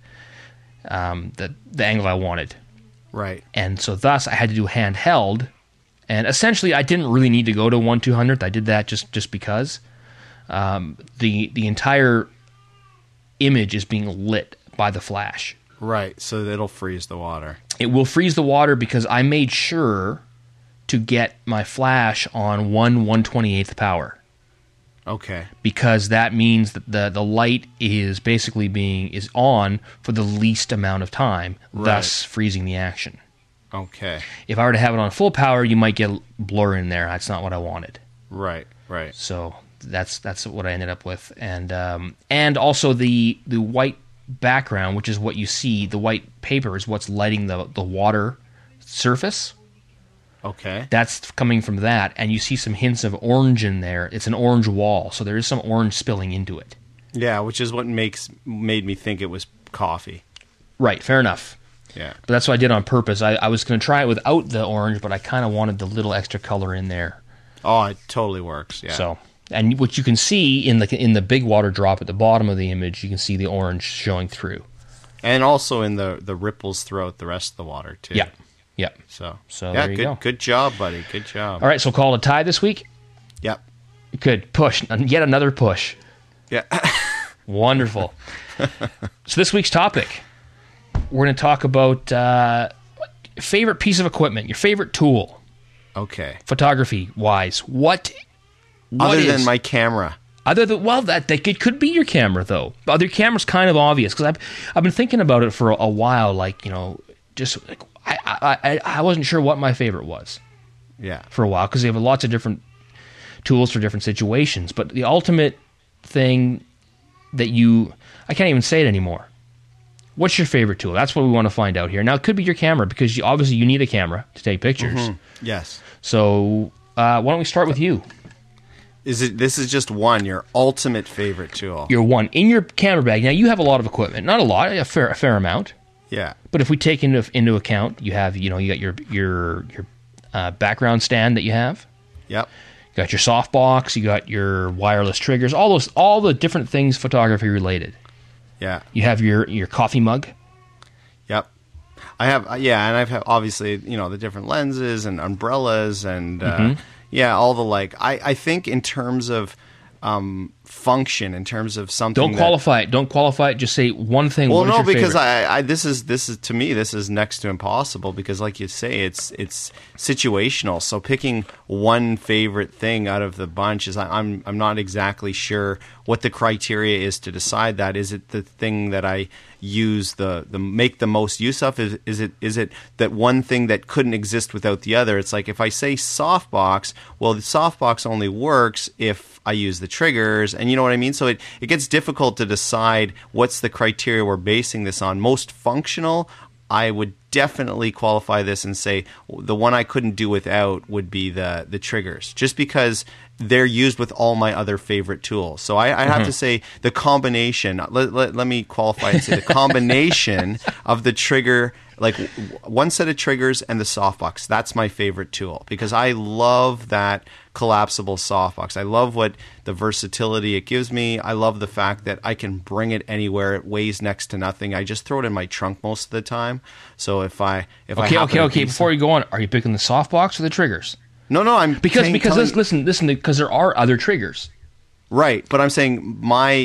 Speaker 2: the angle I wanted.
Speaker 1: Right.
Speaker 2: And so thus I had to do handheld, and essentially I didn't really need to go to 1/200th. I did that just because. The entire image is being lit by the flash.
Speaker 1: Right, so it'll freeze the water.
Speaker 2: It will freeze the water because I made sure to get my flash on 1/128th power.
Speaker 1: Okay.
Speaker 2: because that means that the light is basically is on for the least amount of time, thus freezing the action.
Speaker 1: Okay.
Speaker 2: If I were to have it on full power, you might get blur in there. That's not what I wanted.
Speaker 1: Right. Right.
Speaker 2: So that's what I ended up with, and also the white background, which is what you see. The white paper is what's lighting the water surface.
Speaker 1: Okay.
Speaker 2: That's coming from that, and you see some hints of orange in there. It's an orange wall, so there is some orange spilling into it.
Speaker 1: Yeah, which is what made me think it was coffee.
Speaker 2: Right. Fair enough.
Speaker 1: Yeah.
Speaker 2: But that's what I did on purpose. I was going to try it without the orange, but I kind of wanted the little extra color in there.
Speaker 1: Oh, it totally works. Yeah.
Speaker 2: So, and what you can see in the big water drop at the bottom of the image, you can see the orange showing through,
Speaker 1: and also in the ripples throughout the rest of the water too.
Speaker 2: Yeah, yeah.
Speaker 1: So
Speaker 2: yeah,
Speaker 1: there
Speaker 2: you
Speaker 1: good,
Speaker 2: go.
Speaker 1: Good job, buddy. Good job.
Speaker 2: All right, so call it a tie this week.
Speaker 1: Yep.
Speaker 2: Good push, yet another push.
Speaker 1: Yeah.
Speaker 2: Wonderful. So this week's topic, we're going to talk about favorite piece of equipment, your favorite tool,
Speaker 1: Okay.
Speaker 2: photography wise. What
Speaker 1: Other
Speaker 2: is-
Speaker 1: than my camera.
Speaker 2: that it could be your camera though. Other camera's kind of obvious because I've been thinking about it for a while. Like, you know, just like, I wasn't sure what my favorite was
Speaker 1: Yeah.
Speaker 2: for a while because they have lots of different tools for different situations. But the ultimate thing that I can't even say it anymore. What's your favorite tool? That's what we want to find out here. Now it could be your camera because obviously you need a camera to take pictures.
Speaker 1: Yes.
Speaker 2: So why don't we start with you?
Speaker 1: This is just one, your ultimate favorite tool.
Speaker 2: Your one in your camera bag. Now you have a lot of equipment, not a lot, a fair amount.
Speaker 1: Yeah.
Speaker 2: But if we take into account, you got your background stand that you have.
Speaker 1: Yep.
Speaker 2: You got your softbox. You got your wireless triggers. All the different things photography related.
Speaker 1: Yeah.
Speaker 2: You have your coffee mug.
Speaker 1: Yep. I have, and I've had obviously, the different lenses and umbrellas and, all the like. I think in terms of function, in terms of something.
Speaker 2: Don't qualify it. Just say one thing.
Speaker 1: Well, no,
Speaker 2: your
Speaker 1: because
Speaker 2: favorite?
Speaker 1: this is to me, this is next to impossible because, like you say, it's situational. So picking one favorite thing out of the bunch is I'm not exactly sure what the criteria is to decide that. Is it the thing that I use the make the most use of? Is it that one thing that couldn't exist without the other? It's like if I say softbox, well, the softbox only works if I use the triggers, and you know what I mean? So it gets difficult to decide what's the criteria we're basing this on. Most functional, I would definitely qualify this and say the one I couldn't do without would be the triggers, just because they're used with all my other favorite tools. So I have to say the combination, let me qualify and say the combination of the trigger, like one set of triggers and the softbox, that's my favorite tool because I love that collapsible softbox. I love what the versatility it gives me. I love the fact that I can bring it anywhere. It weighs next to nothing. I just throw it in my trunk most of the time. So okay.
Speaker 2: Before you go on, are you picking the softbox or the triggers?
Speaker 1: No, I'm
Speaker 2: because listen, because there are other triggers.
Speaker 1: Right, but I'm saying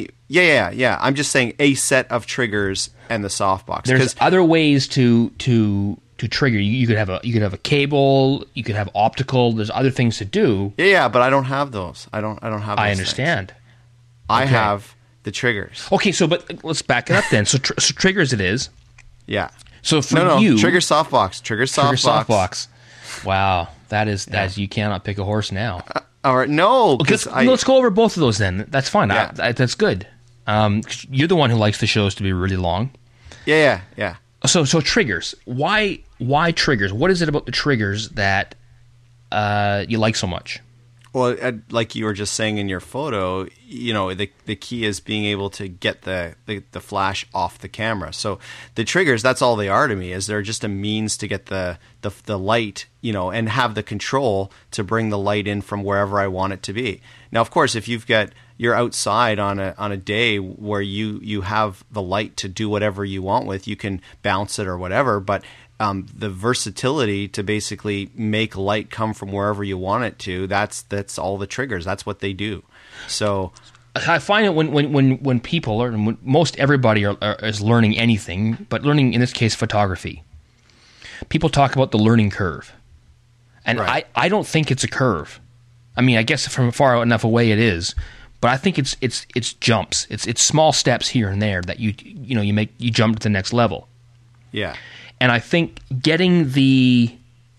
Speaker 1: I'm just saying a set of triggers and the softbox.
Speaker 2: There's other ways to trigger. You could have a cable. You could have optical. There's other things to do.
Speaker 1: Yeah, but I don't have those. I don't have. Those
Speaker 2: I understand.
Speaker 1: Things. I have the triggers.
Speaker 2: Okay, but let's back it up then. So triggers it is.
Speaker 1: Yeah.
Speaker 2: So for you,
Speaker 1: trigger softbox.
Speaker 2: Wow, that you cannot pick a horse now.
Speaker 1: All right, no.
Speaker 2: Let's go over both of those then. That's fine.
Speaker 1: Yeah.
Speaker 2: That's good. You're the one who likes the shows to be really long.
Speaker 1: Yeah.
Speaker 2: So triggers. Why triggers? What is it about the triggers that you like so much?
Speaker 1: Well, like you were just saying in your photo, the key is being able to get the flash off the camera. So the triggers, that's all they are to me, is they're just a means to get the light, and have the control to bring the light in from wherever I want it to be. Now, of course, if you're outside on a day where you have the light to do whatever you want with, you can bounce it or whatever, but the versatility to basically make light come from wherever you want it to, that's all the triggers. That's what they do. So
Speaker 2: I find it when people are, when most everybody is learning anything, but learning in this case photography, people talk about the learning curve, and right. I don't think it's a curve. I mean, I guess from far enough away it is, but I think it's jumps. It's small steps here and there that you jump to the next level.
Speaker 1: Yeah.
Speaker 2: And I think getting the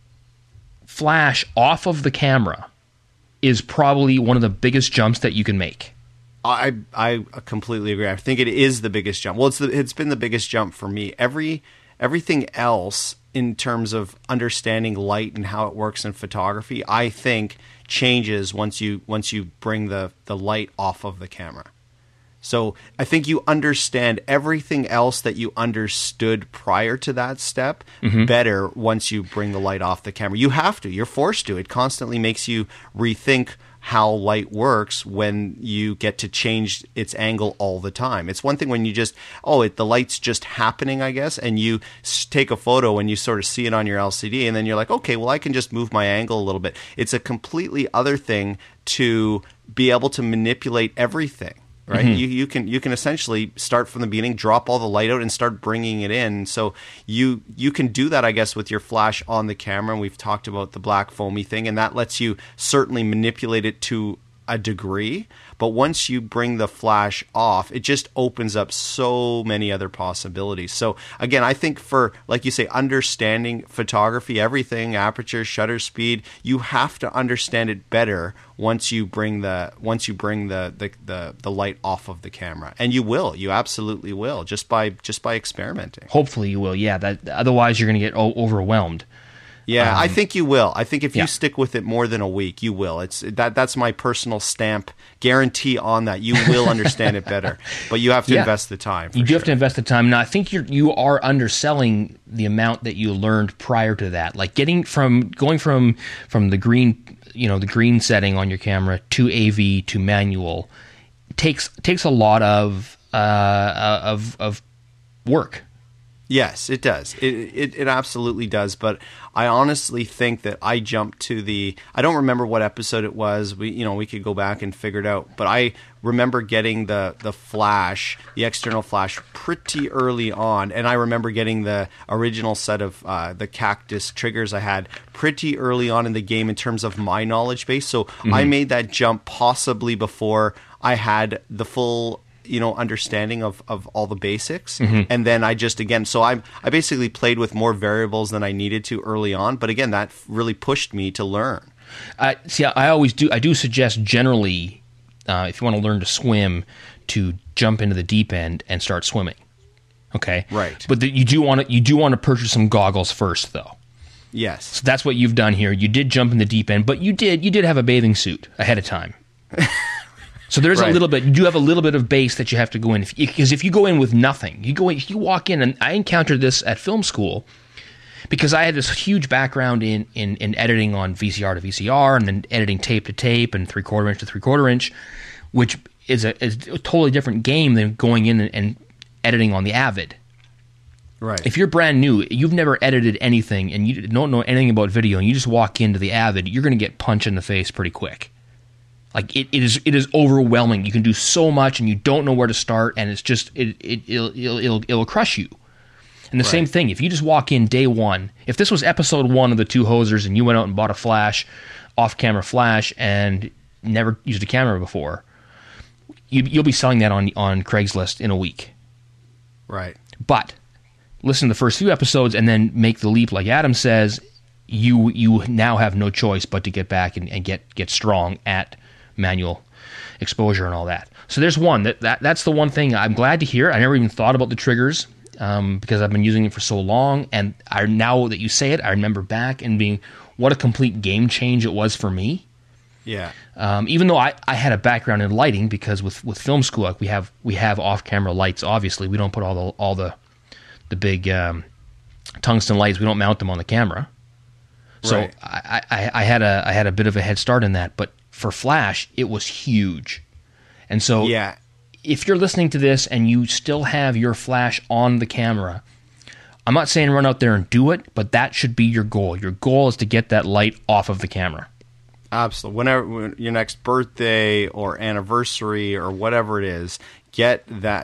Speaker 2: flash off of the camera is probably one of the biggest jumps that you can make.
Speaker 1: I completely agree. I think it is the biggest jump. Well, it's been the biggest jump for me. Everything else in terms of understanding light and how it works in photography, I think changes once you bring the light off of the camera. So I think you understand everything else that you understood prior to that step better once you bring the light off the camera. You have to. You're forced to. It constantly makes you rethink how light works when you get to change its angle all the time. It's one thing when you just, the light's just happening, I guess, and you take a photo and you sort of see it on your LCD, and then you're like, okay, well, I can just move my angle a little bit. It's a completely other thing to be able to manipulate everything. Right, you can essentially start from the beginning, drop all the light out, and start bringing it in. So you can do that, I guess, with your flash on the camera. And we've talked about the black foamy thing, and that lets you certainly manipulate it to a degree. But once you bring the flash off, it just opens up so many other possibilities. So again, I think for, like you say, understanding photography, everything, aperture, shutter speed, you have to understand it better once you bring the light off of the camera. And you will. You absolutely will, just by experimenting.
Speaker 2: Hopefully you will. Yeah, otherwise you're going to get overwhelmed.
Speaker 1: Yeah, I think you will. I think if you stick with it more than a week, you will. That's my personal stamp guarantee on that. You will understand it better, but you have to invest the time.
Speaker 2: You do have to invest the time. Now, I think you are underselling the amount that you learned prior to that. Like going from the green setting on your camera to AV to manual takes a lot of work.
Speaker 1: Yes, it does. It absolutely does. But I honestly think that I jumped to I don't remember what episode it was. We could go back and figure it out. But I remember getting the flash, the external flash, pretty early on. And I remember getting the original set of the Cactus triggers I had pretty early on in the game in terms of my knowledge base. So I made that jump possibly before I had the full understanding of all the basics. And then I basically played with more variables than I needed to early on. But again, that really pushed me to learn.
Speaker 2: I do suggest generally, if you want to learn to swim, to jump into the deep end and start swimming. Okay.
Speaker 1: Right.
Speaker 2: But you do want to purchase some goggles first, though.
Speaker 1: Yes.
Speaker 2: So that's what you've done here. You did jump in the deep end, but you did have a bathing suit ahead of time. So there's a little bit. You do have a little bit of base that you have to go in, because if you go in with nothing, you walk in, and I encountered this at film school because I had this huge background in editing on VCR to VCR, and then editing tape to tape and 3/4 inch to 3/4 inch, which is a totally different game than going in and editing on the Avid.
Speaker 1: Right.
Speaker 2: If you're brand new, you've never edited anything, and you don't know anything about video, and you just walk into the Avid, you're going to get punched in the face pretty quick. Like it is overwhelming. You can do so much, and you don't know where to start, and it's just it'll crush you. And the same thing, if you just walk in day one, if this was episode 1 of the Two Hosers, and you went out and bought a flash, off-camera flash, and never used a camera before, you'll be selling that on Craigslist in a week.
Speaker 1: Right.
Speaker 2: But listen to the first few episodes, and then make the leap, like Adam says. You now have no choice but to get back and get strong at manual exposure and all that. So there's one that's the one thing I'm glad to hear. I never even thought about the triggers because I've been using it for so long, and now that you say it, I remember back and being what a complete game change it was for me.
Speaker 1: Yeah.
Speaker 2: Even though I had a background in lighting, because with film school, like we have off camera lights. Obviously, we don't put all the big tungsten lights. We don't mount them on the camera. So
Speaker 1: right.
Speaker 2: I had a bit of a head start in that, but for Flash, it was huge. And so if you're listening to this and you still have your Flash on the camera, I'm not saying run out there and do it, but that should be your goal. Your goal is to get that light off of the camera.
Speaker 1: Absolutely. Whenever your next birthday or anniversary or whatever it is, get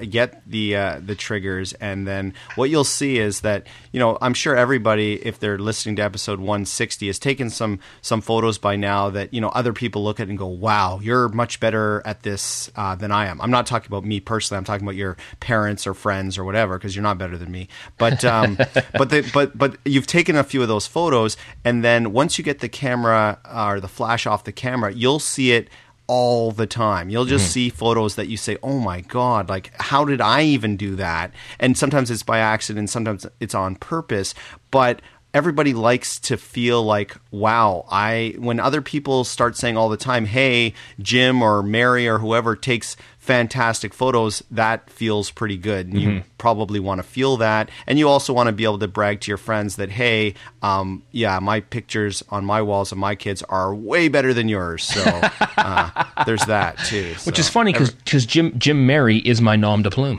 Speaker 1: the triggers, and then what you'll see is that, you know, I'm sure everybody, if they're listening to episode 160, has taken some photos by now that, you know, other people look at and go, wow, you're much better at this than I am. I'm not talking about me personally. I'm talking about your parents or friends or whatever, because you're not better than me. But but you've taken a few of those photos, and then once you get the camera or the flash off the camera, you'll see it all the time. You'll just see photos that you say, oh my God, like, how did I even do that? And sometimes it's by accident, sometimes it's on purpose, but everybody likes to feel like, wow, when other people start saying all the time, hey, Jim or Mary or whoever takes fantastic photos, that feels pretty good. And you probably want to feel that. And you also want to be able to brag to your friends that, hey, yeah, my pictures on my walls of my kids are way better than yours. So there's that too.
Speaker 2: Which is funny because Jim Mary is my nom de plume.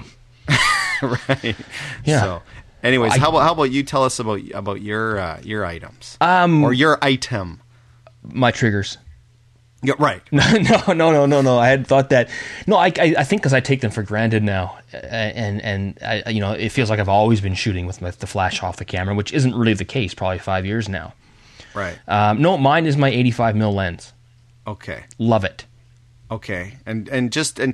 Speaker 1: Right.
Speaker 2: Yeah.
Speaker 1: So, anyways, how about you tell us about your items or your item?
Speaker 2: My triggers.
Speaker 1: Yeah, right.
Speaker 2: No. I had thought that. No, I think because I take them for granted now, and I, you know, it feels like I've always been shooting with the flash off the camera, which isn't really the case. Probably 5 years now.
Speaker 1: Right.
Speaker 2: No, mine is my 85mm lens.
Speaker 1: Okay.
Speaker 2: Love it.
Speaker 1: Okay, and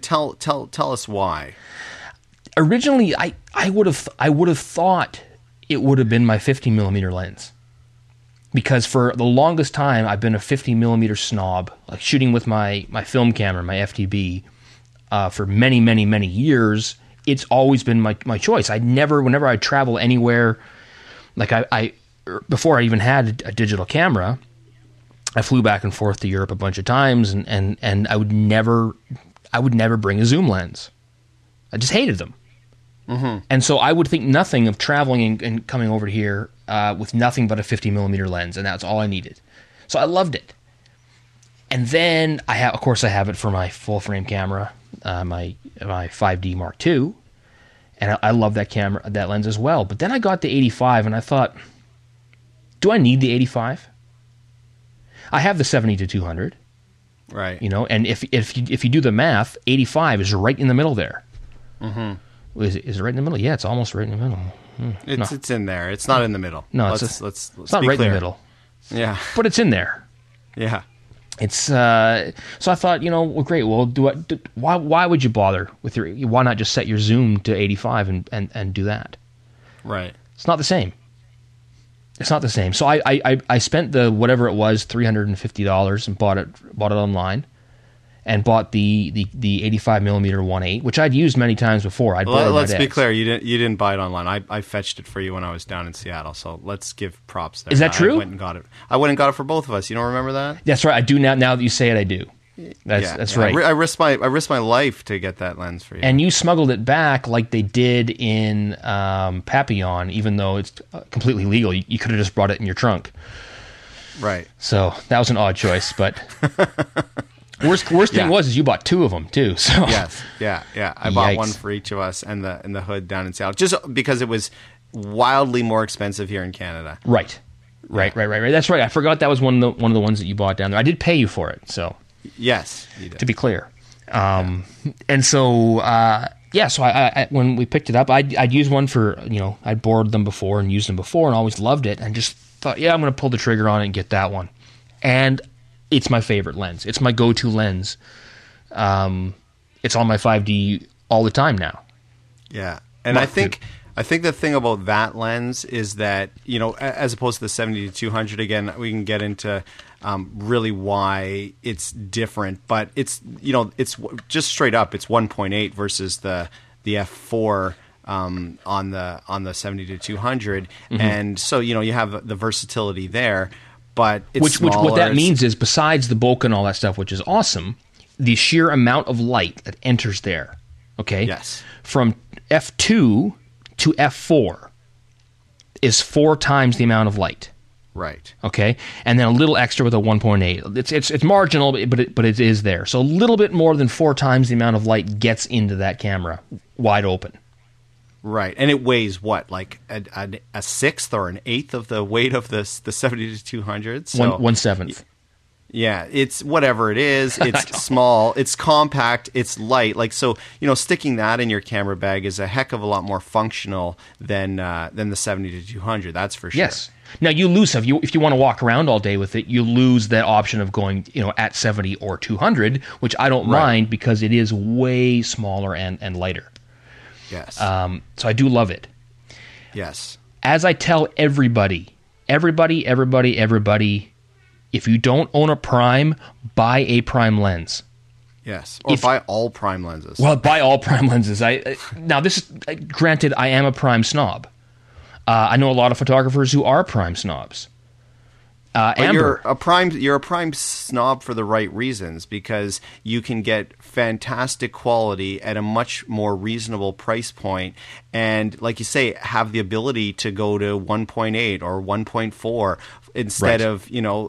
Speaker 1: tell us why.
Speaker 2: Originally, I would have thought it would have been my 50mm lens. Because for the longest time, I've been a 50mm snob, like shooting with my film camera, my FTB, for many, many, many years. It's always been my choice. Whenever I travel anywhere, like I before I even had a digital camera, I flew back and forth to Europe a bunch of times, and I would never bring a zoom lens. I just hated them. And so I would think nothing of traveling and coming over here with nothing but a 50mm lens, and that's all I needed. So I loved it. And then I have it for my full frame camera, my 5D Mark II, and I love that lens as well. But then I got the 85, and I thought, do I need the 85? I have the 70-200,
Speaker 1: right?
Speaker 2: You know, and if you do the math, 85 is right in the middle there. Is it right in the middle? Yeah, it's almost right in the middle.
Speaker 1: It's in there. It's not in the middle.
Speaker 2: No,
Speaker 1: let's
Speaker 2: not
Speaker 1: be
Speaker 2: right
Speaker 1: clear.
Speaker 2: in the middle.
Speaker 1: Yeah,
Speaker 2: but it's in there.
Speaker 1: Yeah,
Speaker 2: it's so I thought, you know, well, great. Well, why would you bother with why not just set your zoom to 85 and do that?
Speaker 1: Right.
Speaker 2: It's not the same. It's not the same. So I spent the whatever it was, $350, and bought it online. And bought the 85mm 1.8, which I'd used many times before.
Speaker 1: Let's be clear, you didn't buy it online. I fetched it for you when I was down in Seattle. So let's give props there.
Speaker 2: Is that true?
Speaker 1: I went and got it. I went and got it for both of us. You don't remember that?
Speaker 2: That's right. I do now. Now that you say it, I do. That's right.
Speaker 1: I risked my life to get that lens for you.
Speaker 2: And you smuggled it back like they did in Papillon, even though it's completely legal. You could have just brought it in your trunk.
Speaker 1: Right.
Speaker 2: So that was an odd choice, but. Worst thing was you bought two of them too. So
Speaker 1: yes, yeah. I bought one for each of us, and the hood down in Seattle, just because it was wildly more expensive here in Canada.
Speaker 2: Right. That's right. I forgot that was one of the ones that you bought down there. I did pay you for it, so
Speaker 1: yes, you did.
Speaker 2: To be clear. And so so I when we picked it up, I'd used one for, you know, I'd borrowed them before and used them before, and always loved it, and just thought, yeah, I'm going to pull the trigger on it and get that one, and it's my favorite lens. It's my go-to lens. It's on my 5D all the time now.
Speaker 1: Yeah, and I think the thing about that lens is that, you know, as opposed to the 70-200, again, we can get into really why it's different. But it's, you know, it's just straight up. It's 1.8 versus the f4 on the 70-200, and so, you know, you have the versatility there. But it's
Speaker 2: what that means is, besides the bokeh and all that stuff, which is awesome, the sheer amount of light that enters there, okay?
Speaker 1: Yes.
Speaker 2: From f2 to f4 is 4 times the amount of light.
Speaker 1: Right.
Speaker 2: Okay? And then a little extra with a 1.8. It's marginal, but it is there. So a little bit more than 4 times the amount of light gets into that camera wide open.
Speaker 1: Right, and it weighs what, like a sixth or an eighth of the weight of the 70-200? So,
Speaker 2: 1/7.
Speaker 1: Yeah, it's whatever it is. It's small, it's compact, it's light. Like, so, sticking that in your camera bag is a heck of a lot more functional than the 70 to 200. That's for sure.
Speaker 2: Yes. Now you lose if you want to walk around all day with it, you lose that option of going at 70 or 200, which I don't mind because it is way smaller and lighter.
Speaker 1: Yes.
Speaker 2: So I do love it.
Speaker 1: Yes.
Speaker 2: As I tell everybody, if you don't own a prime, buy a prime lens.
Speaker 1: Yes, or buy all prime lenses.
Speaker 2: Well, buy all prime lenses. Now, this is granted. I am a prime snob. I know a lot of photographers who are prime snobs. Amber,
Speaker 1: you're a prime snob for the right reasons, because you can get fantastic quality at a much more reasonable price point, and like you say, have the ability to go to 1.8 or 1.4 instead of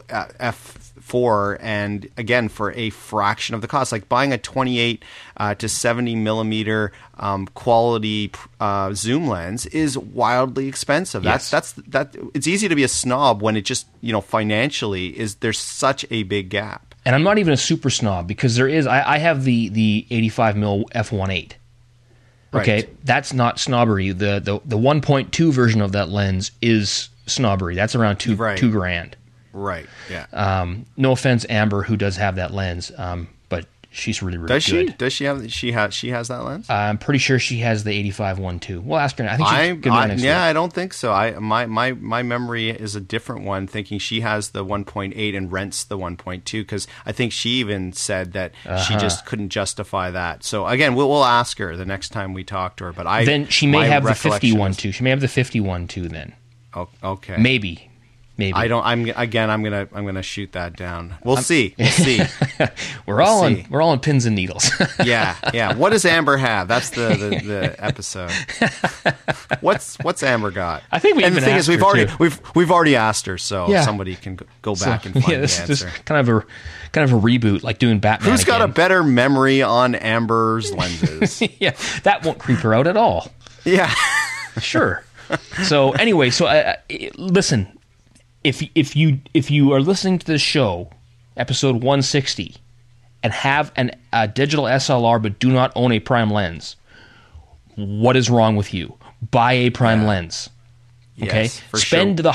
Speaker 1: f4, and again for a fraction of the cost. Like buying a 28 to 70 millimeter quality zoom lens is wildly expensive.
Speaker 2: Yes.
Speaker 1: That's it's easy to be a snob when it just financially there's such a big gap.
Speaker 2: And I'm not even a super snob, because there is. I have the 85 mil f1.8. Okay,
Speaker 1: Right.
Speaker 2: That's not snobbery. The 1.2 version of that lens is snobbery. That's around $2,000.
Speaker 1: Right. Yeah.
Speaker 2: No offense, Amber, who does have that lens, but she's really, really
Speaker 1: Does
Speaker 2: good.
Speaker 1: she? Does she have? She has that lens?
Speaker 2: I'm pretty sure she has the 85 one too. We'll ask her. I think she's good one next week.
Speaker 1: I don't think so. My memory is a different one, thinking she has the 1.8 and rents the 1.2, because I think she even said that she just couldn't justify that. So again, we'll ask her the next time we talk to her. But
Speaker 2: then she may have the 51 too. She may have the 51 too. Then.
Speaker 1: Oh, okay.
Speaker 2: Maybe.
Speaker 1: I don't. I'm gonna shoot that down. We'll see.
Speaker 2: We're all on pins and needles.
Speaker 1: Yeah. What does Amber have? That's the episode. What's Amber got?
Speaker 2: I think we.
Speaker 1: And the thing is, we've already asked her, so
Speaker 2: Yeah.
Speaker 1: somebody can go back and find the
Speaker 2: this
Speaker 1: answer.
Speaker 2: is kind of a reboot, like doing Batman.
Speaker 1: Who's got a
Speaker 2: again.
Speaker 1: better memory on Amber's lenses?
Speaker 2: Yeah, that won't creep her out at all.
Speaker 1: Yeah.
Speaker 2: Sure. So anyway, listen. If you are listening to this show, episode 160, and have a digital SLR but do not own a prime lens, what is wrong with you? Buy a prime lens. Okay,
Speaker 1: Yes, for
Speaker 2: spend
Speaker 1: sure.
Speaker 2: the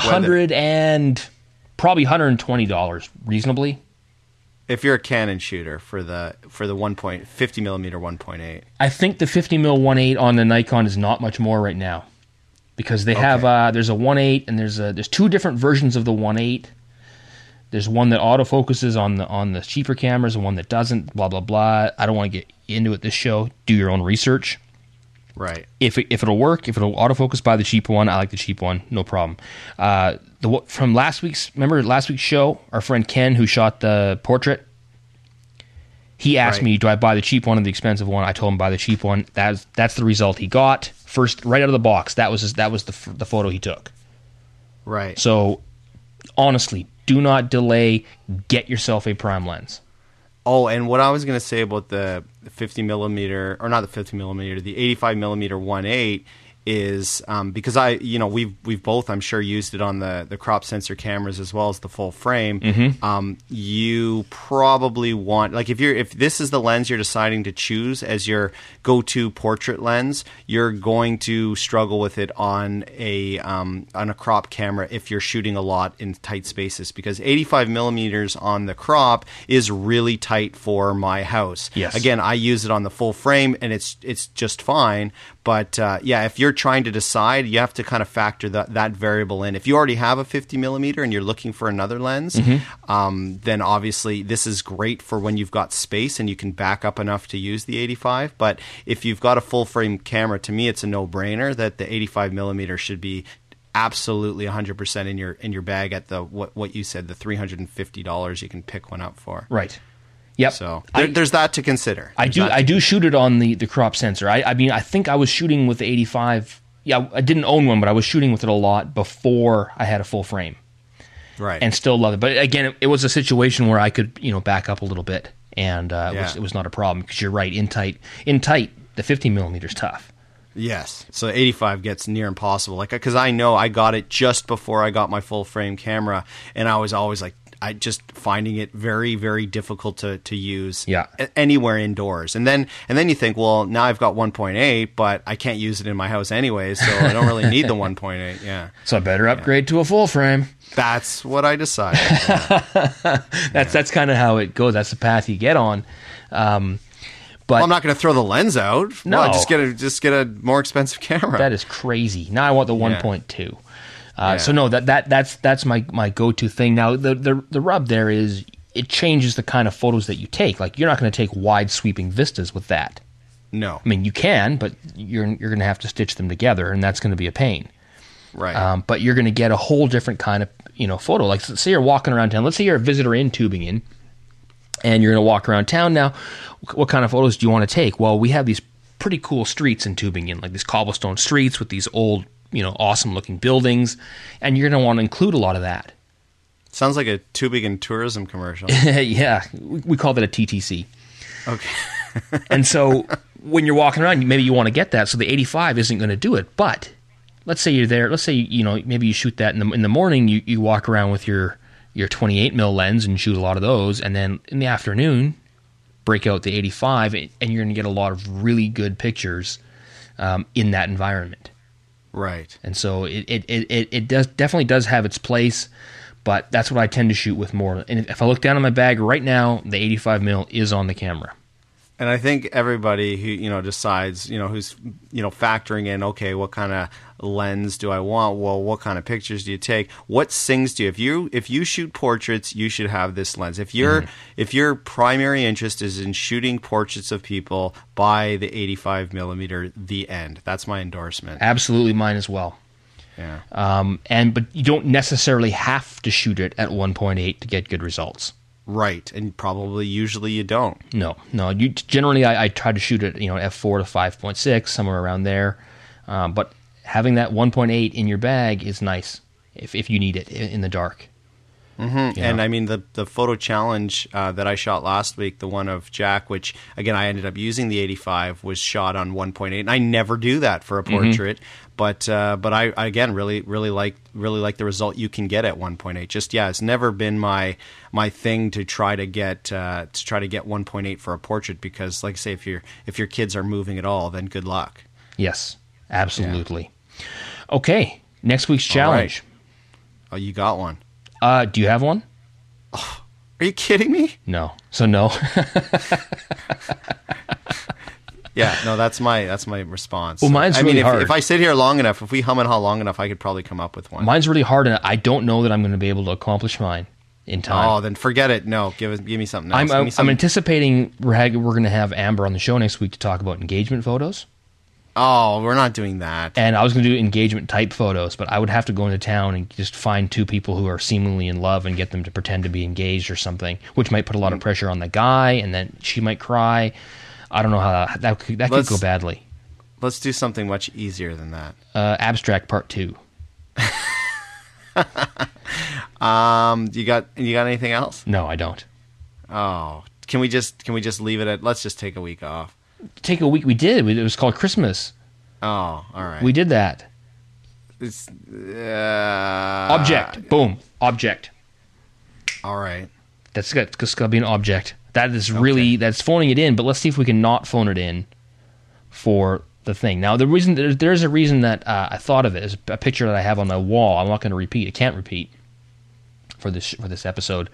Speaker 2: probably $120 reasonably.
Speaker 1: If you're a Canon shooter for the 50 millimeter 1.8,
Speaker 2: I think the 50 mil 1.8 on the Nikon is not much more right now, because they have there's a 1.8 and there's two different versions of the 1.8. There's one that autofocuses on the cheaper cameras and one that doesn't. Blah blah blah. I don't want to get into it this show. Do your own research.
Speaker 1: right?
Speaker 2: If it'll work, if it'll autofocus, buy the cheaper one. I like the cheap one, no problem. From last week's show, our friend Ken, who shot the portrait, he asked me, do I buy the cheap one or the expensive one? I told him buy the cheap one. That's the result he got first, right out of the box. That was the photo he took.
Speaker 1: Right.
Speaker 2: So honestly, do not delay. Get yourself a prime lens.
Speaker 1: Oh, and what I was going to say about the 50 millimeter, or not the 50 millimeter, the 85 millimeter 1.8 is because we've both, I'm sure, used it on the crop sensor cameras as well as the full frame.
Speaker 2: Mm-hmm.
Speaker 1: You probably want, like, if this is the lens you're deciding to choose as your go-to portrait lens, you're going to struggle with it on a crop camera if you're shooting a lot in tight spaces, because 85 millimeters on the crop is really tight for my house.
Speaker 2: Yes.
Speaker 1: Again, I use it on the full frame and it's just fine. But if you're trying to decide, you have to kind of factor that variable in. If you already have a 50 millimeter and you're looking for another lens, then obviously this is great for when you've got space and you can back up enough to use the 85. But if you've got a full frame camera, to me, it's a no-brainer that the 85 millimeter should be absolutely 100% in your bag at the what you said, the $350 you can pick one up for.
Speaker 2: Right. Yep.
Speaker 1: So there's that to consider.
Speaker 2: I do shoot it on the crop sensor. I mean, I think I was shooting with the 85. Yeah, I didn't own one, but I was shooting with it a lot before I had a full frame.
Speaker 1: Right.
Speaker 2: And still love it. But again, it was a situation where I could, back up a little bit, and it was not a problem, because you're right, in tight, the 50 millimeter is tough.
Speaker 1: Yes. So 85 gets near impossible. Like, because I know I got it just before I got my full frame camera, and I was always like, I just finding it very, very difficult to use anywhere indoors. And then you think, well, now I've got 1.8, but I can't use it in my house anyway, so I don't really need the 1.8. Yeah.
Speaker 2: So I better upgrade to a full frame.
Speaker 1: That's what I decided. Yeah.
Speaker 2: That's kind of how it goes. That's the path you get on. But
Speaker 1: I'm not going to throw the lens out.
Speaker 2: No,
Speaker 1: well, just get a more expensive camera.
Speaker 2: That is crazy. Now I want the 1.2. So no, that's my go-to thing. Now the rub there is it changes the kind of photos that you take. Like you're not going to take wide sweeping vistas with that.
Speaker 1: No,
Speaker 2: I mean you can, but you're going to have to stitch them together, and that's going to be a pain.
Speaker 1: Right.
Speaker 2: But you're going to get a whole different kind of photo. Like say you're walking around town. Let's say you're a visitor in Tübingen, and you're going to walk around town. Now, what kind of photos do you want to take? Well, we have these pretty cool streets in Tübingen, like these cobblestone streets with these old, awesome looking buildings, and you're going to want to include a lot of that.
Speaker 1: Sounds like a Tübingen tourism commercial.
Speaker 2: Yeah, we call that a TTC.
Speaker 1: Okay.
Speaker 2: And so when you're walking around, maybe you want to get that, so the 85 isn't going to do it. But let's say you're there. Let's say maybe you shoot that in the morning. You walk around with your 28mm lens and shoot a lot of those, and then in the afternoon break out the 85, and you're going to get a lot of really good pictures in that environment.
Speaker 1: Right.
Speaker 2: And so it definitely does have its place, but that's what I tend to shoot with more. And if I look down at my bag right now, the 85mm is on the camera.
Speaker 1: And I think everybody who decides who's factoring in, okay, what kind of lens do I want? Well, what kind of pictures do you take? What sings to you? If you shoot portraits, you should have this lens. If your primary interest is in shooting portraits of people, buy the 85mm. The end. That's my endorsement.
Speaker 2: Absolutely, mine as well.
Speaker 1: Yeah.
Speaker 2: But you don't necessarily have to shoot it at 1.8 to get good results.
Speaker 1: Right, and usually you don't.
Speaker 2: No. Generally, I try to shoot it, f4 to 5.6, somewhere around there. But having that 1.8 in your bag is nice if you need it in the dark.
Speaker 1: Mm-hmm. And I mean the photo challenge that I shot last week, the one of Jack, which again I ended up using the 85, was shot on 1.8, and I never do that for a portrait. But I again really like the result you can get at 1.8. Just it's never been my thing to try to get 1.8 for a portrait, because like I say, if your kids are moving at all, then good luck.
Speaker 2: Yes, absolutely. Yeah. Okay, next week's challenge.
Speaker 1: Right. Oh, you got one.
Speaker 2: Do you have one?
Speaker 1: Oh, are you kidding me?
Speaker 2: No. So no.
Speaker 1: Yeah, no, that's my response.
Speaker 2: Well, mine's really hard.
Speaker 1: If I sit here long enough, if we hum and haw long enough, I could probably come up with one.
Speaker 2: Mine's really hard, and I don't know that I'm going to be able to accomplish mine in time.
Speaker 1: Oh, then forget it. No, give me something else.
Speaker 2: I'm anticipating we're going to have Amber on the show next week to talk about engagement photos.
Speaker 1: Oh, we're not doing that.
Speaker 2: And I was going to do engagement type photos, but I would have to go into town and just find two people who are seemingly in love and get them to pretend to be engaged or something, which might put a lot of pressure on the guy, and then she might cry. I don't know how that could go badly.
Speaker 1: Let's do something much easier than that.
Speaker 2: Abstract Part 2.
Speaker 1: You got anything else?
Speaker 2: No, I don't.
Speaker 1: Oh, can we just leave it at? Let's just take a week off.
Speaker 2: Take a week. We did. It was called Christmas.
Speaker 1: Oh, all right.
Speaker 2: We did that.
Speaker 1: It's
Speaker 2: object. Boom. Object.
Speaker 1: All right.
Speaker 2: That's good. It's got to be an object. That is really that's phoning it in. But let's see if we can not phone it in for the thing. Now, the reason there's a reason that I thought of it is a picture that I have on my wall. I'm not going to repeat. I can't repeat for this episode.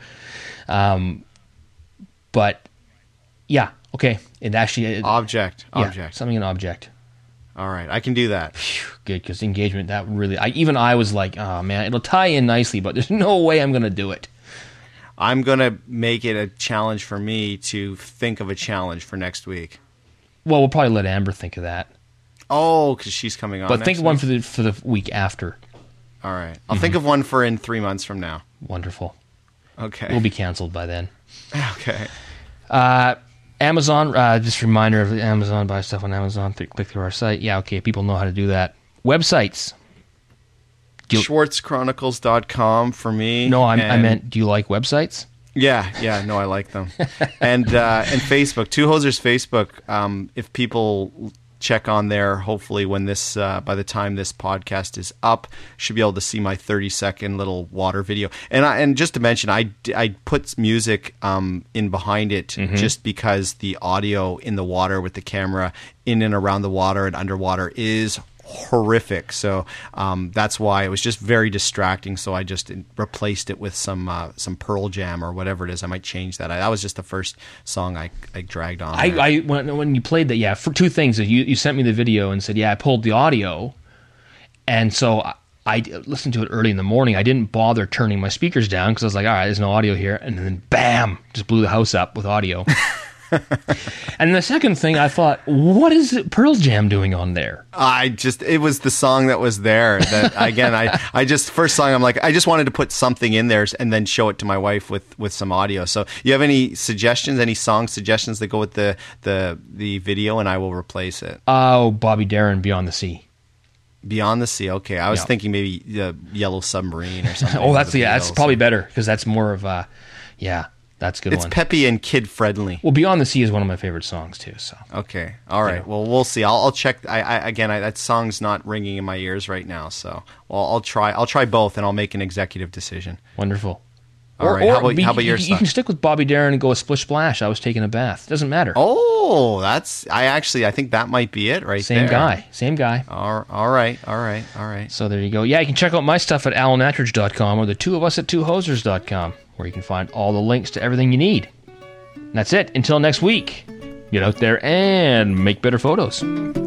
Speaker 2: But yeah. Okay, it actually
Speaker 1: object.
Speaker 2: Something an object.
Speaker 1: All right, I can do that.
Speaker 2: Good, because engagement that really. I was like, oh man, it'll tie in nicely, but there's no way I'm gonna do it.
Speaker 1: I'm gonna make it a challenge for me to think of a challenge for next week.
Speaker 2: Well, we'll probably let Amber think of that.
Speaker 1: Oh, because she's coming on.
Speaker 2: But think of one
Speaker 1: week.
Speaker 2: for the week after.
Speaker 1: All right, I'll think of one for in 3 months from now.
Speaker 2: Wonderful.
Speaker 1: Okay,
Speaker 2: we'll be canceled by then.
Speaker 1: Okay.
Speaker 2: Amazon, just a reminder of Amazon, buy stuff on Amazon, click through our site. Yeah, okay, people know how to do that. Websites.
Speaker 1: SchwartzChronicles.com for me.
Speaker 2: No, I meant, do you like websites?
Speaker 1: Yeah, no, I like them. and Facebook, Two Hosers Facebook, if people check on there. Hopefully when this, by the time this podcast is up, should be able to see my 30-second little water video. And just to mention, I put music in behind it just because the audio in the water with the camera in and around the water and underwater is horrific. So that's why it was just very distracting. So I just replaced it with some Pearl Jam or whatever it is. I might change that. That was just the first song I dragged on.
Speaker 2: When you played that, for two things. You sent me the video and said, I pulled the audio. And so I listened to it early in the morning. I didn't bother turning my speakers down because I was like, all right, there's no audio here. And then bam, just blew the house up with audio. And the second thing, I thought, what is Pearl Jam doing on there?
Speaker 1: It was the song that was there. That again, first song, I'm like, I just wanted to put something in there and then show it to my wife with some audio. So you have any suggestions, any song suggestions that go with the video, and I will replace it?
Speaker 2: Oh, Bobby Darin, Beyond the Sea.
Speaker 1: Beyond the Sea. Okay, I was thinking maybe Yellow Submarine or something.
Speaker 2: That's probably better because that's more of a, that's a good one.
Speaker 1: It's peppy and kid friendly.
Speaker 2: Well, Beyond the Sea is one of my favorite songs too. So
Speaker 1: okay, all right. Well, we'll see. I'll check. That song's not ringing in my ears right now. So I'll try both, and I'll make an executive decision.
Speaker 2: Wonderful.
Speaker 1: All right. How about your song?
Speaker 2: You can stick with Bobby Darin and go a splish splash. I was taking a bath. Doesn't matter.
Speaker 1: Oh, I think that might be it right
Speaker 2: there. Same guy.
Speaker 1: All right.
Speaker 2: So there you go. Yeah, you can check out my stuff at alamatridge.com or the two of us at twohosers.com, where you can find all the links to everything you need. And that's it. Until next week, get out there and make better photos.